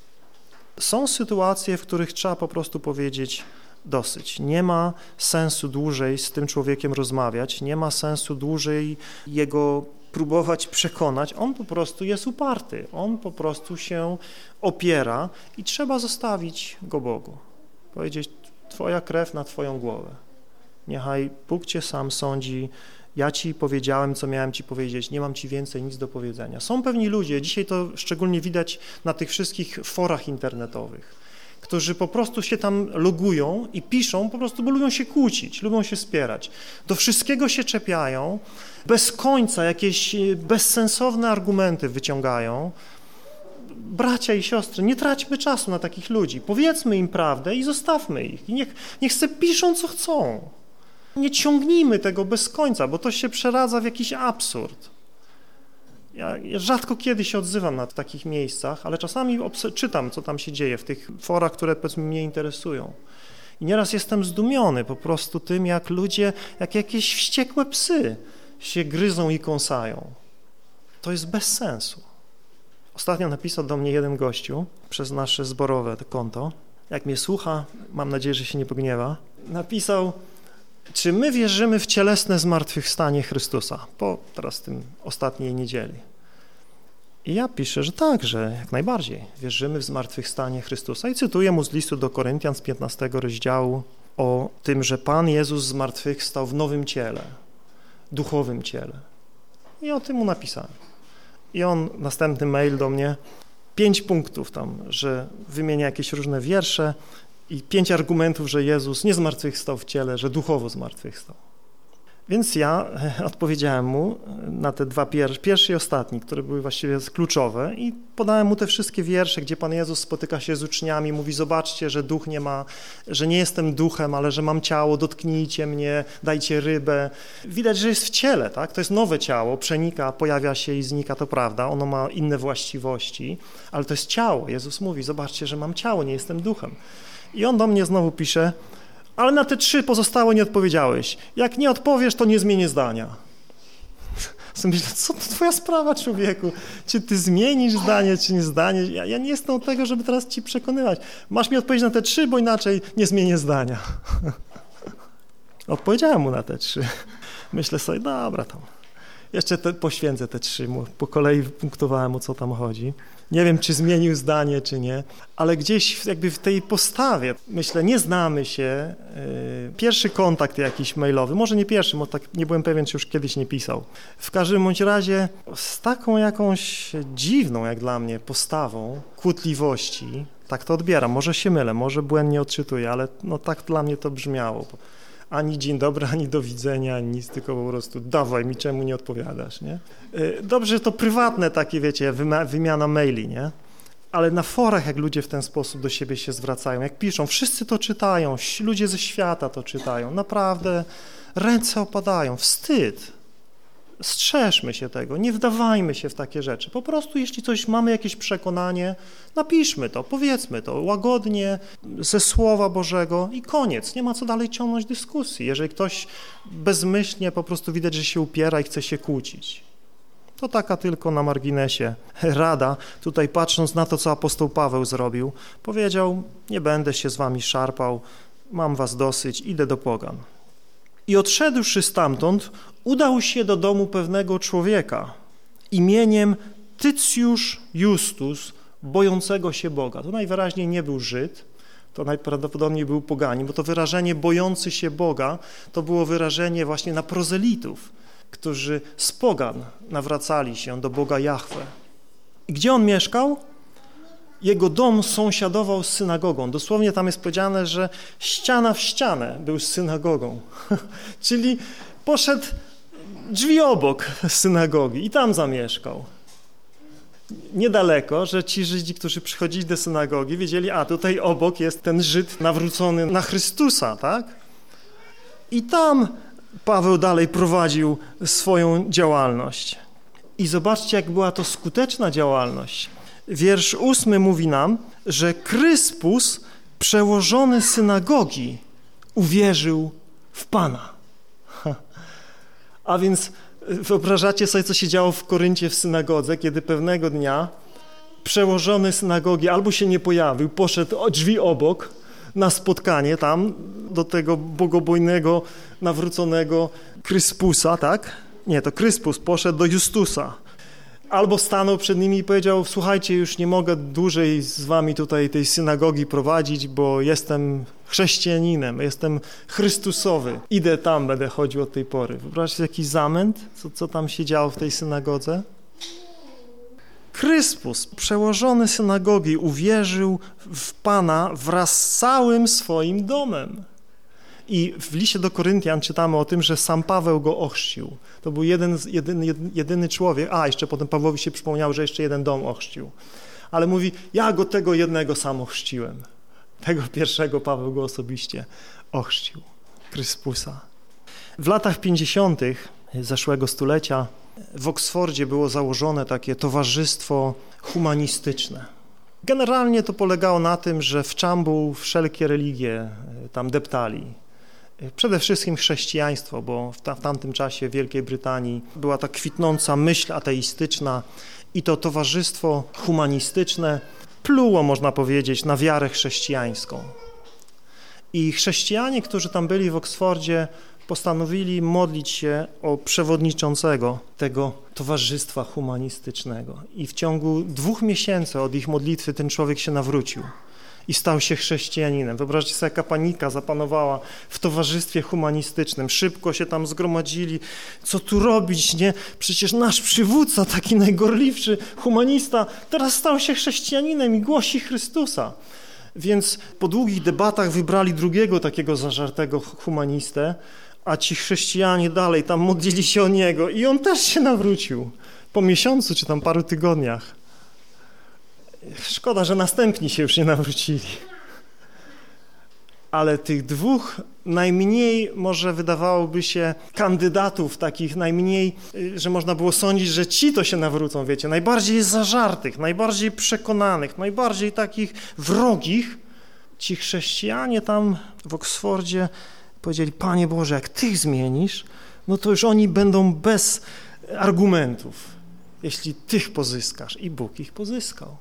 Są sytuacje, w których trzeba po prostu powiedzieć: dosyć. Nie ma sensu dłużej z tym człowiekiem rozmawiać, nie ma sensu dłużej jego próbować przekonać. On po prostu jest uparty, on po prostu się opiera i trzeba zostawić go Bogu. Powiedzieć: twoja krew na twoją głowę. Niechaj Bóg cię sam sądzi. Ja ci powiedziałem, co miałem ci powiedzieć, nie mam ci więcej nic do powiedzenia. Są pewni ludzie, dzisiaj to szczególnie widać na tych wszystkich forach internetowych, którzy po prostu się tam logują i piszą po prostu, bo lubią się kłócić, lubią się spierać. Do wszystkiego się czepiają, bez końca jakieś bezsensowne argumenty wyciągają. Bracia i siostry, nie traćmy czasu na takich ludzi. Powiedzmy im prawdę i zostawmy ich. I niech sobie piszą, co chcą. Nie ciągnijmy tego bez końca, bo to się przeradza w jakiś absurd. Ja rzadko kiedy się odzywam na takich miejscach, ale czasami czytam, co tam się dzieje w tych forach, które powiedzmy mnie interesują. I nieraz jestem zdumiony po prostu tym, jak ludzie, jak jakieś wściekłe psy się gryzą i kąsają. To jest bez sensu. Ostatnio napisał do mnie jeden gościu przez nasze zborowe konto, jak mnie słucha, mam nadzieję, że się nie pogniewa, napisał, czy my wierzymy w cielesne zmartwychwstanie Chrystusa, po teraz tym ostatniej niedzieli. I ja piszę, że tak, że jak najbardziej wierzymy w zmartwychwstanie Chrystusa i cytuję mu z listu do Koryntian z 15 rozdziału o tym, że Pan Jezus zmartwychwstał w nowym ciele, duchowym ciele. I o tym mu napisałem. I on, następny mail do mnie, 5 punktów tam, że wymienia jakieś różne wiersze i 5 argumentów, że Jezus nie zmartwychwstał w ciele, że duchowo zmartwychwstał. Więc ja odpowiedziałem mu na te 2 pierwszy i ostatni, które były właściwie kluczowe i podałem mu te wszystkie wiersze, gdzie Pan Jezus spotyka się z uczniami, mówi, zobaczcie, że duch nie ma, że nie jestem duchem, ale że mam ciało, dotknijcie mnie, dajcie rybę. Widać, że jest w ciele, tak? To jest nowe ciało, przenika, pojawia się i znika, to prawda, ono ma inne właściwości, ale to jest ciało. Jezus mówi, zobaczcie, że mam ciało, nie jestem duchem. I on do mnie znowu pisze, ale na te 3 pozostałe nie odpowiedziałeś. Jak nie odpowiesz, to nie zmienię zdania. Myślę, co to twoja sprawa, człowieku? Czy ty zmienisz zdanie, czy nie zdanie? Ja nie jestem od tego, żeby teraz ci przekonywać. Masz mi odpowiedzieć na te 3, bo inaczej nie zmienię zdania. Odpowiedziałem mu na te 3. Myślę sobie, dobra tam. Jeszcze poświęcę te 3, po kolei punktowałem, o co tam chodzi. Nie wiem, czy zmienił zdanie, czy nie, ale gdzieś jakby w tej postawie, myślę, nie znamy się, pierwszy kontakt jakiś mailowy, może nie pierwszy, bo tak nie byłem pewien, czy już kiedyś nie pisał. W każdym bądź razie z taką jakąś dziwną, jak dla mnie, postawą kłótliwości, tak to odbieram, może się mylę, może błędnie odczytuję, ale no tak dla mnie to brzmiało. Ani dzień dobry, ani do widzenia, ani nic, tylko po prostu dawaj mi, czemu nie odpowiadasz, nie? Dobrze, że to prywatne takie, wiecie, wymiana maili, nie? Ale na forach, jak ludzie w ten sposób do siebie się zwracają, jak piszą, wszyscy to czytają, ludzie ze świata to czytają, naprawdę ręce opadają, wstyd. Strzeżmy się tego, nie wdawajmy się w takie rzeczy. Po prostu, jeśli coś mamy, jakieś przekonanie, napiszmy to, powiedzmy to łagodnie, ze Słowa Bożego i koniec. Nie ma co dalej ciągnąć dyskusji. Jeżeli ktoś bezmyślnie po prostu widać, że się upiera i chce się kłócić. To taka tylko na marginesie rada, tutaj patrząc na to, co apostoł Paweł zrobił, powiedział, nie będę się z wami szarpał, mam was dosyć, idę do pogan. I odszedłszy stamtąd, udał się do domu pewnego człowieka imieniem Tycjusz Justus, bojącego się Boga. To najwyraźniej nie był Żyd, to najprawdopodobniej był poganin, bo to wyrażenie bojący się Boga to było wyrażenie właśnie na prozelitów, którzy z pogan nawracali się do Boga Jahwe. I gdzie on mieszkał? Jego dom sąsiadował z synagogą. Dosłownie tam jest powiedziane, że ściana w ścianę był z synagogą. Czyli poszedł drzwi obok synagogi i tam zamieszkał. Niedaleko, że ci Żydzi, którzy przychodzili do synagogi, wiedzieli, a tutaj obok jest ten Żyd nawrócony na Chrystusa, tak? I tam Paweł dalej prowadził swoją działalność. I zobaczcie, jak była to skuteczna działalność. Wiersz 8 mówi nam, że Kryspus, przełożony synagogi, uwierzył w Pana. A więc wyobrażacie sobie, co się działo w Koryncie w synagodze, kiedy pewnego dnia przełożony synagogi albo się nie pojawił, poszedł o drzwi obok na spotkanie tam do tego bogobojnego, nawróconego Kryspusa, tak? Nie, to Kryspus poszedł do Justusa. Albo stanął przed nimi i powiedział, słuchajcie, już nie mogę dłużej z wami tutaj tej synagogi prowadzić, bo jestem chrześcijaninem, jestem Chrystusowy. Idę tam, będę chodził od tej pory. Wyobraźcie jakiś zamęt, co tam się działo w tej synagodze? Kryspus, przełożony synagogi, uwierzył w Pana wraz z całym swoim domem. I w liście do Koryntian czytamy o tym, że sam Paweł go ochrzcił. To był jedyny człowiek, jeszcze potem Pawłowi się przypomniał, że jeszcze jeden dom ochrzcił. Ale mówi, ja go tego jednego sam ochrzciłem. Tego pierwszego Paweł go osobiście ochrzcił, Kryspusa. W latach 50. zeszłego stulecia w Oksfordzie było założone takie towarzystwo humanistyczne. Generalnie to polegało na tym, że w czambu wszelkie religie tam deptali. Przede wszystkim chrześcijaństwo, bo w tamtym czasie w Wielkiej Brytanii była ta kwitnąca myśl ateistyczna i to towarzystwo humanistyczne pluło, można powiedzieć, na wiarę chrześcijańską. I chrześcijanie, którzy tam byli w Oksfordzie, postanowili modlić się o przewodniczącego tego towarzystwa humanistycznego. I w ciągu 2 miesięcy od ich modlitwy ten człowiek się nawrócił i stał się chrześcijaninem. Wyobraźcie sobie, jaka panika zapanowała w towarzystwie humanistycznym. Szybko się tam zgromadzili. Co tu robić, nie? Przecież nasz przywódca, taki najgorliwszy humanista, teraz stał się chrześcijaninem i głosi Chrystusa. Więc po długich debatach wybrali drugiego takiego zażartego humanistę, a ci chrześcijanie dalej tam modlili się o niego i on też się nawrócił po miesiącu czy tam paru tygodniach. Szkoda, że następni się już nie nawrócili. Ale tych 2 najmniej, może wydawałoby się, kandydatów takich najmniej, że można było sądzić, że ci to się nawrócą, wiecie, najbardziej zażartych, najbardziej przekonanych, najbardziej takich wrogich, ci chrześcijanie tam w Oksfordzie powiedzieli: Panie Boże, jak Ty ich zmienisz, no to już oni będą bez argumentów, jeśli Tych pozyskasz. I Bóg ich pozyskał.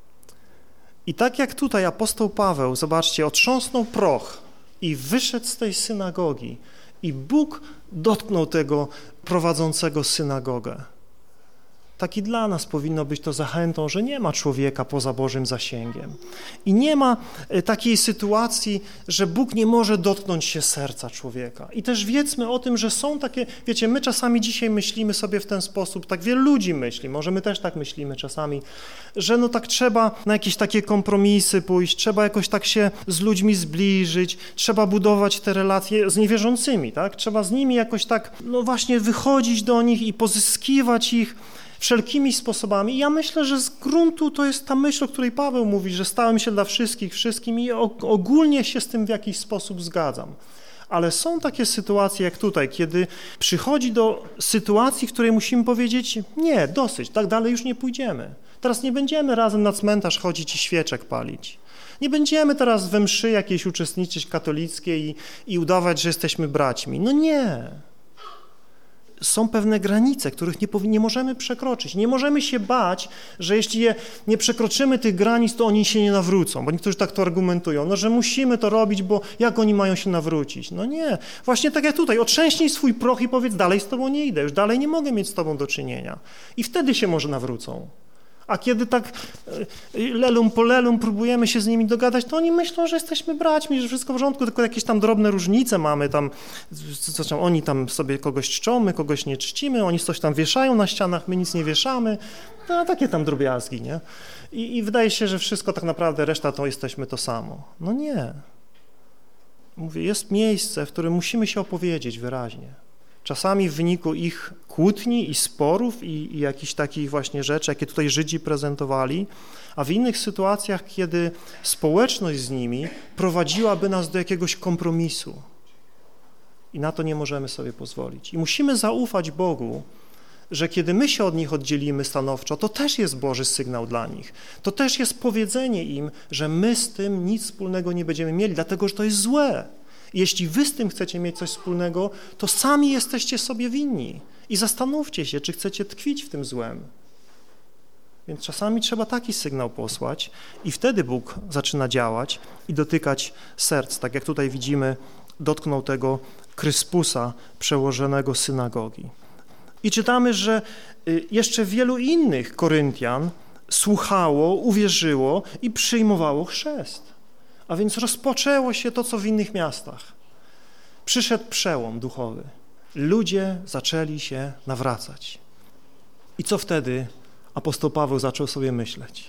I tak jak tutaj apostoł Paweł, zobaczcie, otrząsnął proch i wyszedł z tej synagogi i Bóg dotknął tego prowadzącego synagogę. Tak i dla nas powinno być to zachętą, że nie ma człowieka poza Bożym zasięgiem. I nie ma takiej sytuacji, że Bóg nie może dotknąć się serca człowieka. I też wiedzmy o tym, że są takie, wiecie, my czasami dzisiaj myślimy sobie w ten sposób, tak wielu ludzi myśli, może my też tak myślimy czasami, że no tak trzeba na jakieś takie kompromisy pójść, trzeba jakoś tak się z ludźmi zbliżyć, trzeba budować te relacje z niewierzącymi, tak? Trzeba z nimi jakoś tak, no właśnie wychodzić do nich i pozyskiwać ich wszelkimi sposobami. I ja myślę, że z gruntu to jest ta myśl, o której Paweł mówi, że stałem się dla wszystkich, wszystkim i ogólnie się z tym w jakiś sposób zgadzam. Ale są takie sytuacje jak tutaj, kiedy przychodzi do sytuacji, w której musimy powiedzieć: nie, dosyć, tak dalej już nie pójdziemy. Teraz nie będziemy razem na cmentarz chodzić i świeczek palić. Nie będziemy teraz we mszy jakiejś uczestniczyć katolickiej i udawać, że jesteśmy braćmi. No nie. Są pewne granice, których nie możemy przekroczyć. Nie możemy się bać, że jeśli nie przekroczymy tych granic, to oni się nie nawrócą, bo niektórzy tak to argumentują, no że musimy to robić, bo jak oni mają się nawrócić? No nie. Właśnie tak jak tutaj, otrzęśnij swój proch i powiedz: dalej z tobą nie idę, już dalej nie mogę mieć z tobą do czynienia. I wtedy się może nawrócą. A kiedy tak lelum po lelum próbujemy się z nimi dogadać, to oni myślą, że jesteśmy braćmi, że wszystko w porządku, tylko jakieś tam drobne różnice mamy, tam, oni tam sobie kogoś czczą, my kogoś nie czcimy, oni coś tam wieszają na ścianach, my nic nie wieszamy, no takie tam drobiazgi, nie? I wydaje się, że wszystko tak naprawdę, reszta to jesteśmy to samo. No nie. Mówię, jest miejsce, w którym musimy się opowiedzieć wyraźnie. Czasami w wyniku ich kłótni i sporów i jakichś takich właśnie rzeczy, jakie tutaj Żydzi prezentowali, a w innych sytuacjach, kiedy społeczność z nimi prowadziłaby nas do jakiegoś kompromisu. I na to nie możemy sobie pozwolić. I musimy zaufać Bogu, że kiedy my się od nich oddzielimy stanowczo, to też jest Boży sygnał dla nich. To też jest powiedzenie im, że my z tym nic wspólnego nie będziemy mieli, dlatego że to jest złe. Jeśli wy z tym chcecie mieć coś wspólnego, to sami jesteście sobie winni i zastanówcie się, czy chcecie tkwić w tym złem. Więc czasami trzeba taki sygnał posłać i wtedy Bóg zaczyna działać i dotykać serc. Tak jak tutaj widzimy, dotknął tego Kryspusa, przełożonego synagogi. I czytamy, że jeszcze wielu innych Koryntian słuchało, uwierzyło i przyjmowało chrzest. A więc rozpoczęło się to, co w innych miastach. Przyszedł przełom duchowy. Ludzie zaczęli się nawracać. I co wtedy apostoł Paweł zaczął sobie myśleć?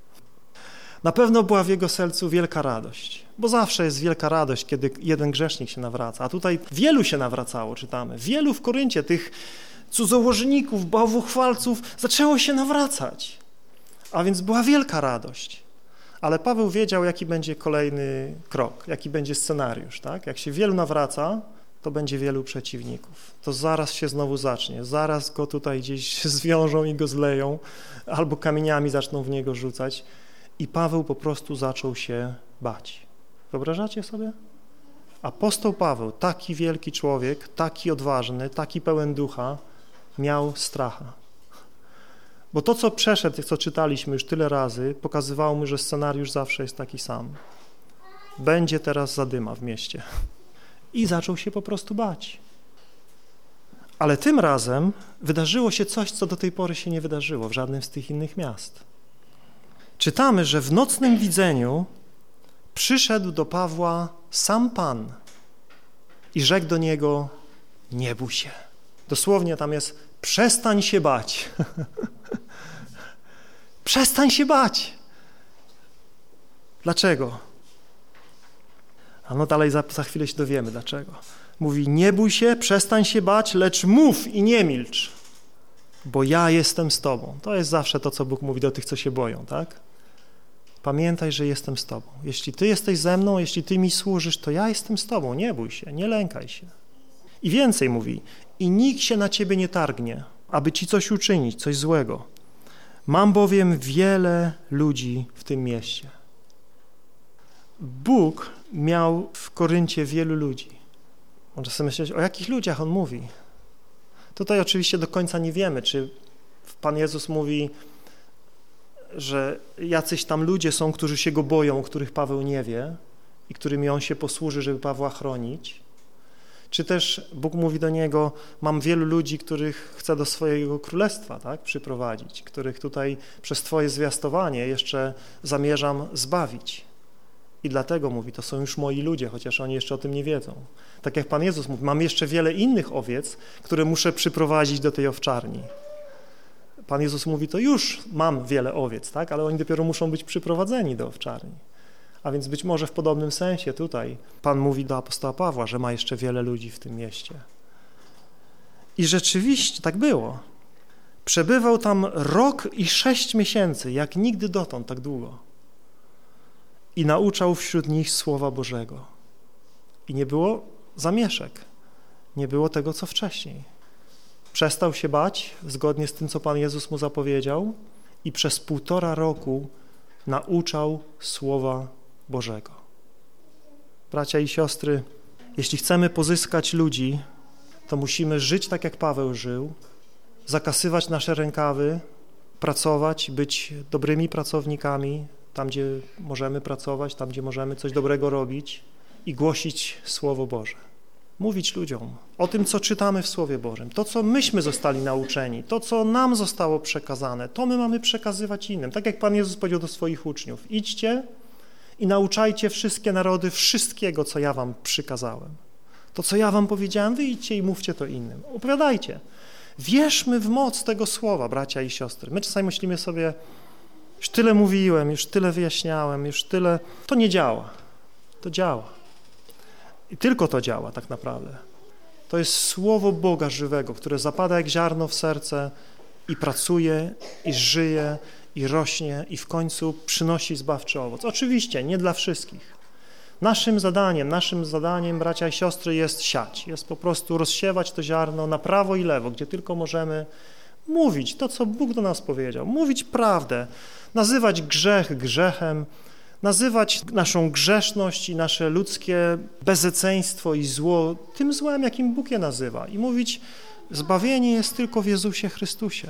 Na pewno była w jego sercu wielka radość, bo zawsze jest wielka radość, kiedy jeden grzesznik się nawraca. A tutaj wielu się nawracało, czytamy. Wielu w Koryncie, tych cudzołożników, bałwochwalców zaczęło się nawracać. A więc była wielka radość. Ale Paweł wiedział, jaki będzie kolejny krok, jaki będzie scenariusz, tak? Jak się wielu nawraca, to będzie wielu przeciwników. To zaraz się znowu zacznie, zaraz go tutaj gdzieś zwiążą i go zleją, albo kamieniami zaczną w niego rzucać. I Paweł po prostu zaczął się bać. Wyobrażacie sobie? Apostoł Paweł, taki wielki człowiek, taki odważny, taki pełen ducha, miał stracha. Bo to, co przeszedł, co czytaliśmy już tyle razy, pokazywało mu, że scenariusz zawsze jest taki sam. Będzie teraz zadyma w mieście. I zaczął się po prostu bać. Ale tym razem wydarzyło się coś, co do tej pory się nie wydarzyło w żadnym z tych innych miast. Czytamy, że w nocnym widzeniu przyszedł do Pawła sam Pan i rzekł do niego: nie bój się. Dosłownie tam jest: przestań się bać. Przestań się bać. Dlaczego? A no dalej za chwilę się dowiemy dlaczego. Mówi: nie bój się, przestań się bać, lecz mów i nie milcz, bo ja jestem z tobą. To jest zawsze to, co Bóg mówi do tych, co się boją, tak? Pamiętaj, że jestem z tobą. Jeśli ty jesteś ze mną, jeśli ty mi służysz, to ja jestem z tobą. Nie bój się, nie lękaj się. I więcej mówi: i nikt się na ciebie nie targnie, aby ci coś uczynić, coś złego. Mam bowiem wiele ludzi w tym mieście. Bóg miał w Koryncie wielu ludzi. Można sobie myśleć, o jakich ludziach on mówi. Tutaj oczywiście do końca nie wiemy, czy Pan Jezus mówi, że jacyś tam ludzie są, którzy się Go boją, o których Paweł nie wie i którymi on się posłuży, żeby Pawła chronić. Czy też Bóg mówi do niego: mam wielu ludzi, których chcę do swojego królestwa, tak, przyprowadzić, których tutaj przez Twoje zwiastowanie jeszcze zamierzam zbawić. I dlatego mówi: to są już moi ludzie, chociaż oni jeszcze o tym nie wiedzą. Tak jak Pan Jezus mówi: mam jeszcze wiele innych owiec, które muszę przyprowadzić do tej owczarni. Pan Jezus mówi: to już mam wiele owiec, tak, ale oni dopiero muszą być przyprowadzeni do owczarni. A więc być może w podobnym sensie tutaj Pan mówi do apostoła Pawła, że ma jeszcze wiele ludzi w tym mieście. I rzeczywiście tak było. Przebywał tam rok i 6 miesięcy, jak nigdy dotąd tak długo. I nauczał wśród nich Słowa Bożego. I nie było zamieszek, nie było tego, co wcześniej. Przestał się bać, zgodnie z tym, co Pan Jezus mu zapowiedział, i przez 1,5 roku nauczał Słowa Bożego. Bracia i siostry, jeśli chcemy pozyskać ludzi, to musimy żyć tak, jak Paweł żył, zakasywać nasze rękawy, pracować, być dobrymi pracownikami, tam, gdzie możemy pracować, tam, gdzie możemy coś dobrego robić i głosić Słowo Boże. Mówić ludziom o tym, co czytamy w Słowie Bożym, to, co myśmy zostali nauczeni, to, co nam zostało przekazane, to my mamy przekazywać innym. Tak jak Pan Jezus powiedział do swoich uczniów: idźcie i nauczajcie wszystkie narody wszystkiego, co ja wam przykazałem. To, co ja wam powiedziałem, wyjdźcie i mówcie to innym. Opowiadajcie. Wierzmy w moc tego słowa, bracia i siostry. My czasami myślimy sobie: już tyle mówiłem, już tyle wyjaśniałem, już tyle. To nie działa. To działa. I tylko to działa tak naprawdę. To jest Słowo Boga żywego, które zapada jak ziarno w serce i pracuje, i żyje, i rośnie, i w końcu przynosi zbawczy owoc. Oczywiście nie dla wszystkich. Naszym zadaniem, bracia i siostry, jest siać. Jest po prostu rozsiewać to ziarno na prawo i lewo, gdzie tylko możemy, mówić to, co Bóg do nas powiedział, mówić prawdę, nazywać grzech grzechem, nazywać naszą grzeszność i nasze ludzkie bezeceństwo i zło tym złem, jakim Bóg je nazywa, i mówić: zbawienie jest tylko w Jezusie Chrystusie.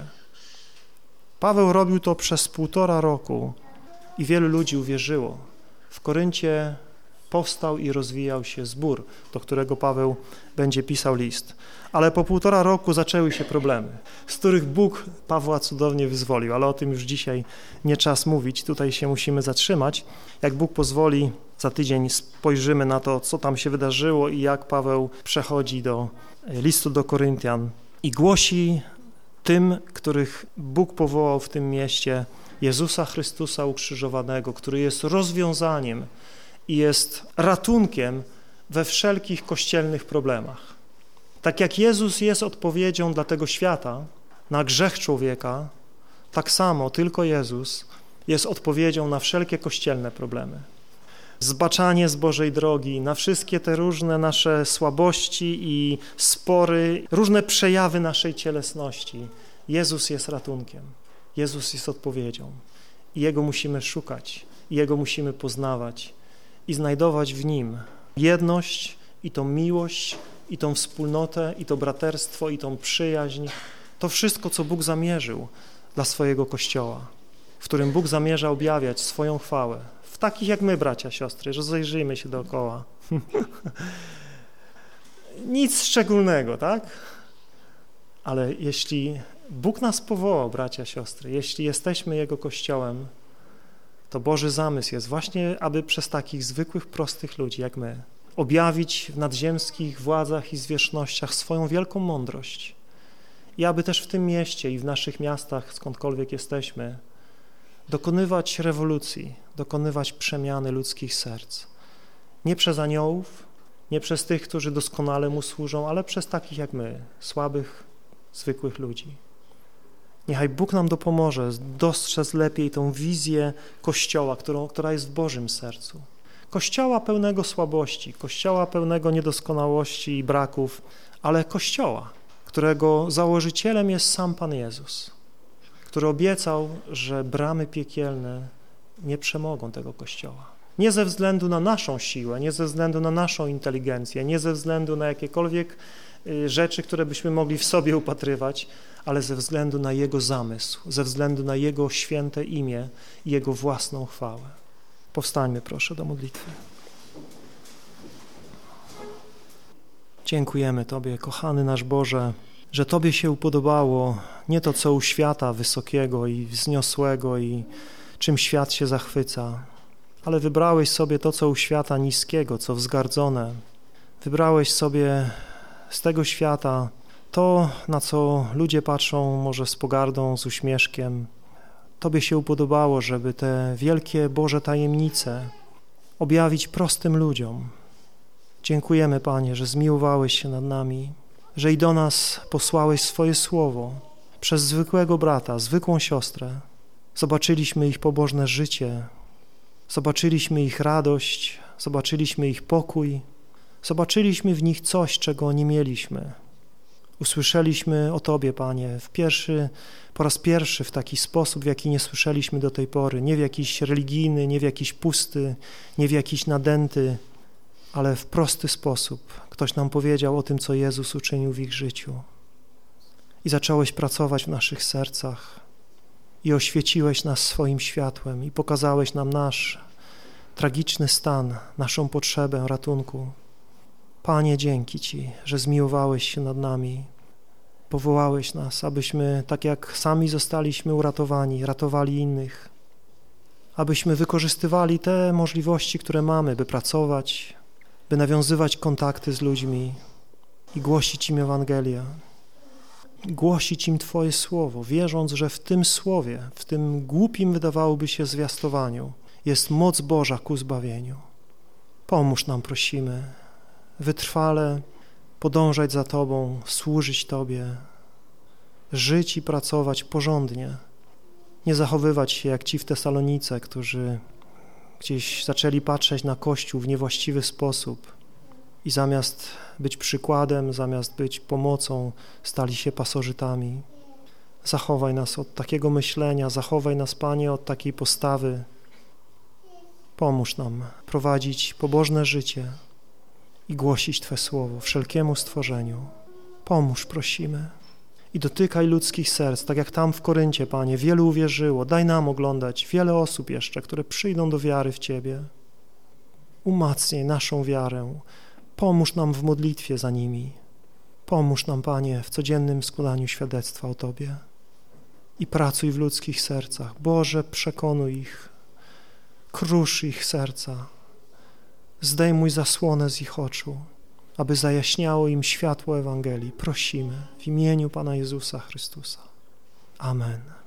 Paweł robił to przez 1,5 roku i wielu ludzi uwierzyło. W Koryncie powstał i rozwijał się zbór, do którego Paweł będzie pisał list. Ale po 1,5 roku zaczęły się problemy, z których Bóg Pawła cudownie wyzwolił, ale o tym już dzisiaj nie czas mówić, tutaj się musimy zatrzymać. Jak Bóg pozwoli, za tydzień spojrzymy na to, co tam się wydarzyło i jak Paweł przechodzi do listu do Koryntian i głosi tym, których Bóg powołał w tym mieście, Jezusa Chrystusa ukrzyżowanego, który jest rozwiązaniem i jest ratunkiem we wszelkich kościelnych problemach. Tak jak Jezus jest odpowiedzią dla tego świata na grzech człowieka, tak samo tylko Jezus jest odpowiedzią na wszelkie kościelne problemy. Zbaczanie z Bożej drogi, na wszystkie te różne nasze słabości i spory, różne przejawy naszej cielesności. Jezus jest ratunkiem, Jezus jest odpowiedzią i Jego musimy szukać, i Jego musimy poznawać i znajdować w Nim jedność i tą miłość, i tą wspólnotę, i to braterstwo, i tą przyjaźń, to wszystko, co Bóg zamierzył dla swojego Kościoła, w którym Bóg zamierza objawiać swoją chwałę. W takich jak my, bracia, siostry, że zajrzyjmy się dookoła. Nic szczególnego, tak? Ale jeśli Bóg nas powołał, bracia, siostry, jeśli jesteśmy Jego Kościołem, to Boży zamysł jest właśnie, aby przez takich zwykłych, prostych ludzi jak my objawić w nadziemskich władzach i zwierzchnościach swoją wielką mądrość i aby też w tym mieście i w naszych miastach, skądkolwiek jesteśmy, dokonywać rewolucji, dokonywać przemiany ludzkich serc. Nie przez aniołów, nie przez tych, którzy doskonale Mu służą, ale przez takich jak my, słabych, zwykłych ludzi. Niechaj Bóg nam dopomoże dostrzec lepiej tą wizję Kościoła, która jest w Bożym sercu. Kościoła pełnego słabości, Kościoła pełnego niedoskonałości i braków, ale Kościoła, którego założycielem jest sam Pan Jezus, który obiecał, że bramy piekielne nie przemogą tego Kościoła. Nie ze względu na naszą siłę, nie ze względu na naszą inteligencję, nie ze względu na jakiekolwiek rzeczy, które byśmy mogli w sobie upatrywać, ale ze względu na Jego zamysł, ze względu na Jego święte imię i Jego własną chwałę. Powstańmy proszę do modlitwy. Dziękujemy Tobie, kochany nasz Boże, że Tobie się upodobało nie to, co u świata wysokiego i wzniosłego i czym świat się zachwyca, ale wybrałeś sobie to, co u świata niskiego, co wzgardzone. Wybrałeś sobie z tego świata to, na co ludzie patrzą może z pogardą, z uśmieszkiem. Tobie się upodobało, żeby te wielkie Boże tajemnice objawić prostym ludziom. Dziękujemy, Panie, że zmiłowałeś się nad nami, że i do nas posłałeś swoje słowo przez zwykłego brata, zwykłą siostrę. Zobaczyliśmy ich pobożne życie, zobaczyliśmy ich radość, zobaczyliśmy ich pokój, zobaczyliśmy w nich coś, czego nie mieliśmy. Usłyszeliśmy o Tobie, Panie, po raz pierwszy w taki sposób, w jaki nie słyszeliśmy do tej pory, nie w jakiś religijny, nie w jakiś pusty, nie w jakiś nadęty, ale w prosty sposób. Ktoś nam powiedział o tym, co Jezus uczynił w ich życiu. I zacząłeś pracować w naszych sercach i oświeciłeś nas swoim światłem i pokazałeś nam nasz tragiczny stan, naszą potrzebę ratunku. Panie, dzięki Ci, że zmiłowałeś się nad nami, powołałeś nas, abyśmy, tak jak sami zostaliśmy uratowani, ratowali innych, abyśmy wykorzystywali te możliwości, które mamy, by pracować, by nawiązywać kontakty z ludźmi i głosić im Ewangelię, głosić im Twoje słowo, wierząc, że w tym słowie, w tym głupim wydawałoby się zwiastowaniu jest moc Boża ku zbawieniu. Pomóż nam, prosimy, wytrwale podążać za Tobą, służyć Tobie, żyć i pracować porządnie, nie zachowywać się jak ci w Tesalonice, którzy gdzieś zaczęli patrzeć na Kościół w niewłaściwy sposób i zamiast być przykładem, zamiast być pomocą, stali się pasożytami. Zachowaj nas od takiego myślenia, zachowaj nas, Panie, od takiej postawy. Pomóż nam prowadzić pobożne życie i głosić Twe słowo wszelkiemu stworzeniu. Pomóż, prosimy. I dotykaj ludzkich serc, tak jak tam w Koryncie, Panie, wielu uwierzyło. Daj nam oglądać wiele osób jeszcze, które przyjdą do wiary w Ciebie. Umacnij naszą wiarę. Pomóż nam w modlitwie za nimi. Pomóż nam, Panie, w codziennym składaniu świadectwa o Tobie. I pracuj w ludzkich sercach. Boże, przekonuj ich. Krusz ich serca. Zdejmuj zasłonę z ich oczu, aby zajaśniało im światło Ewangelii. Prosimy w imieniu Pana Jezusa Chrystusa. Amen.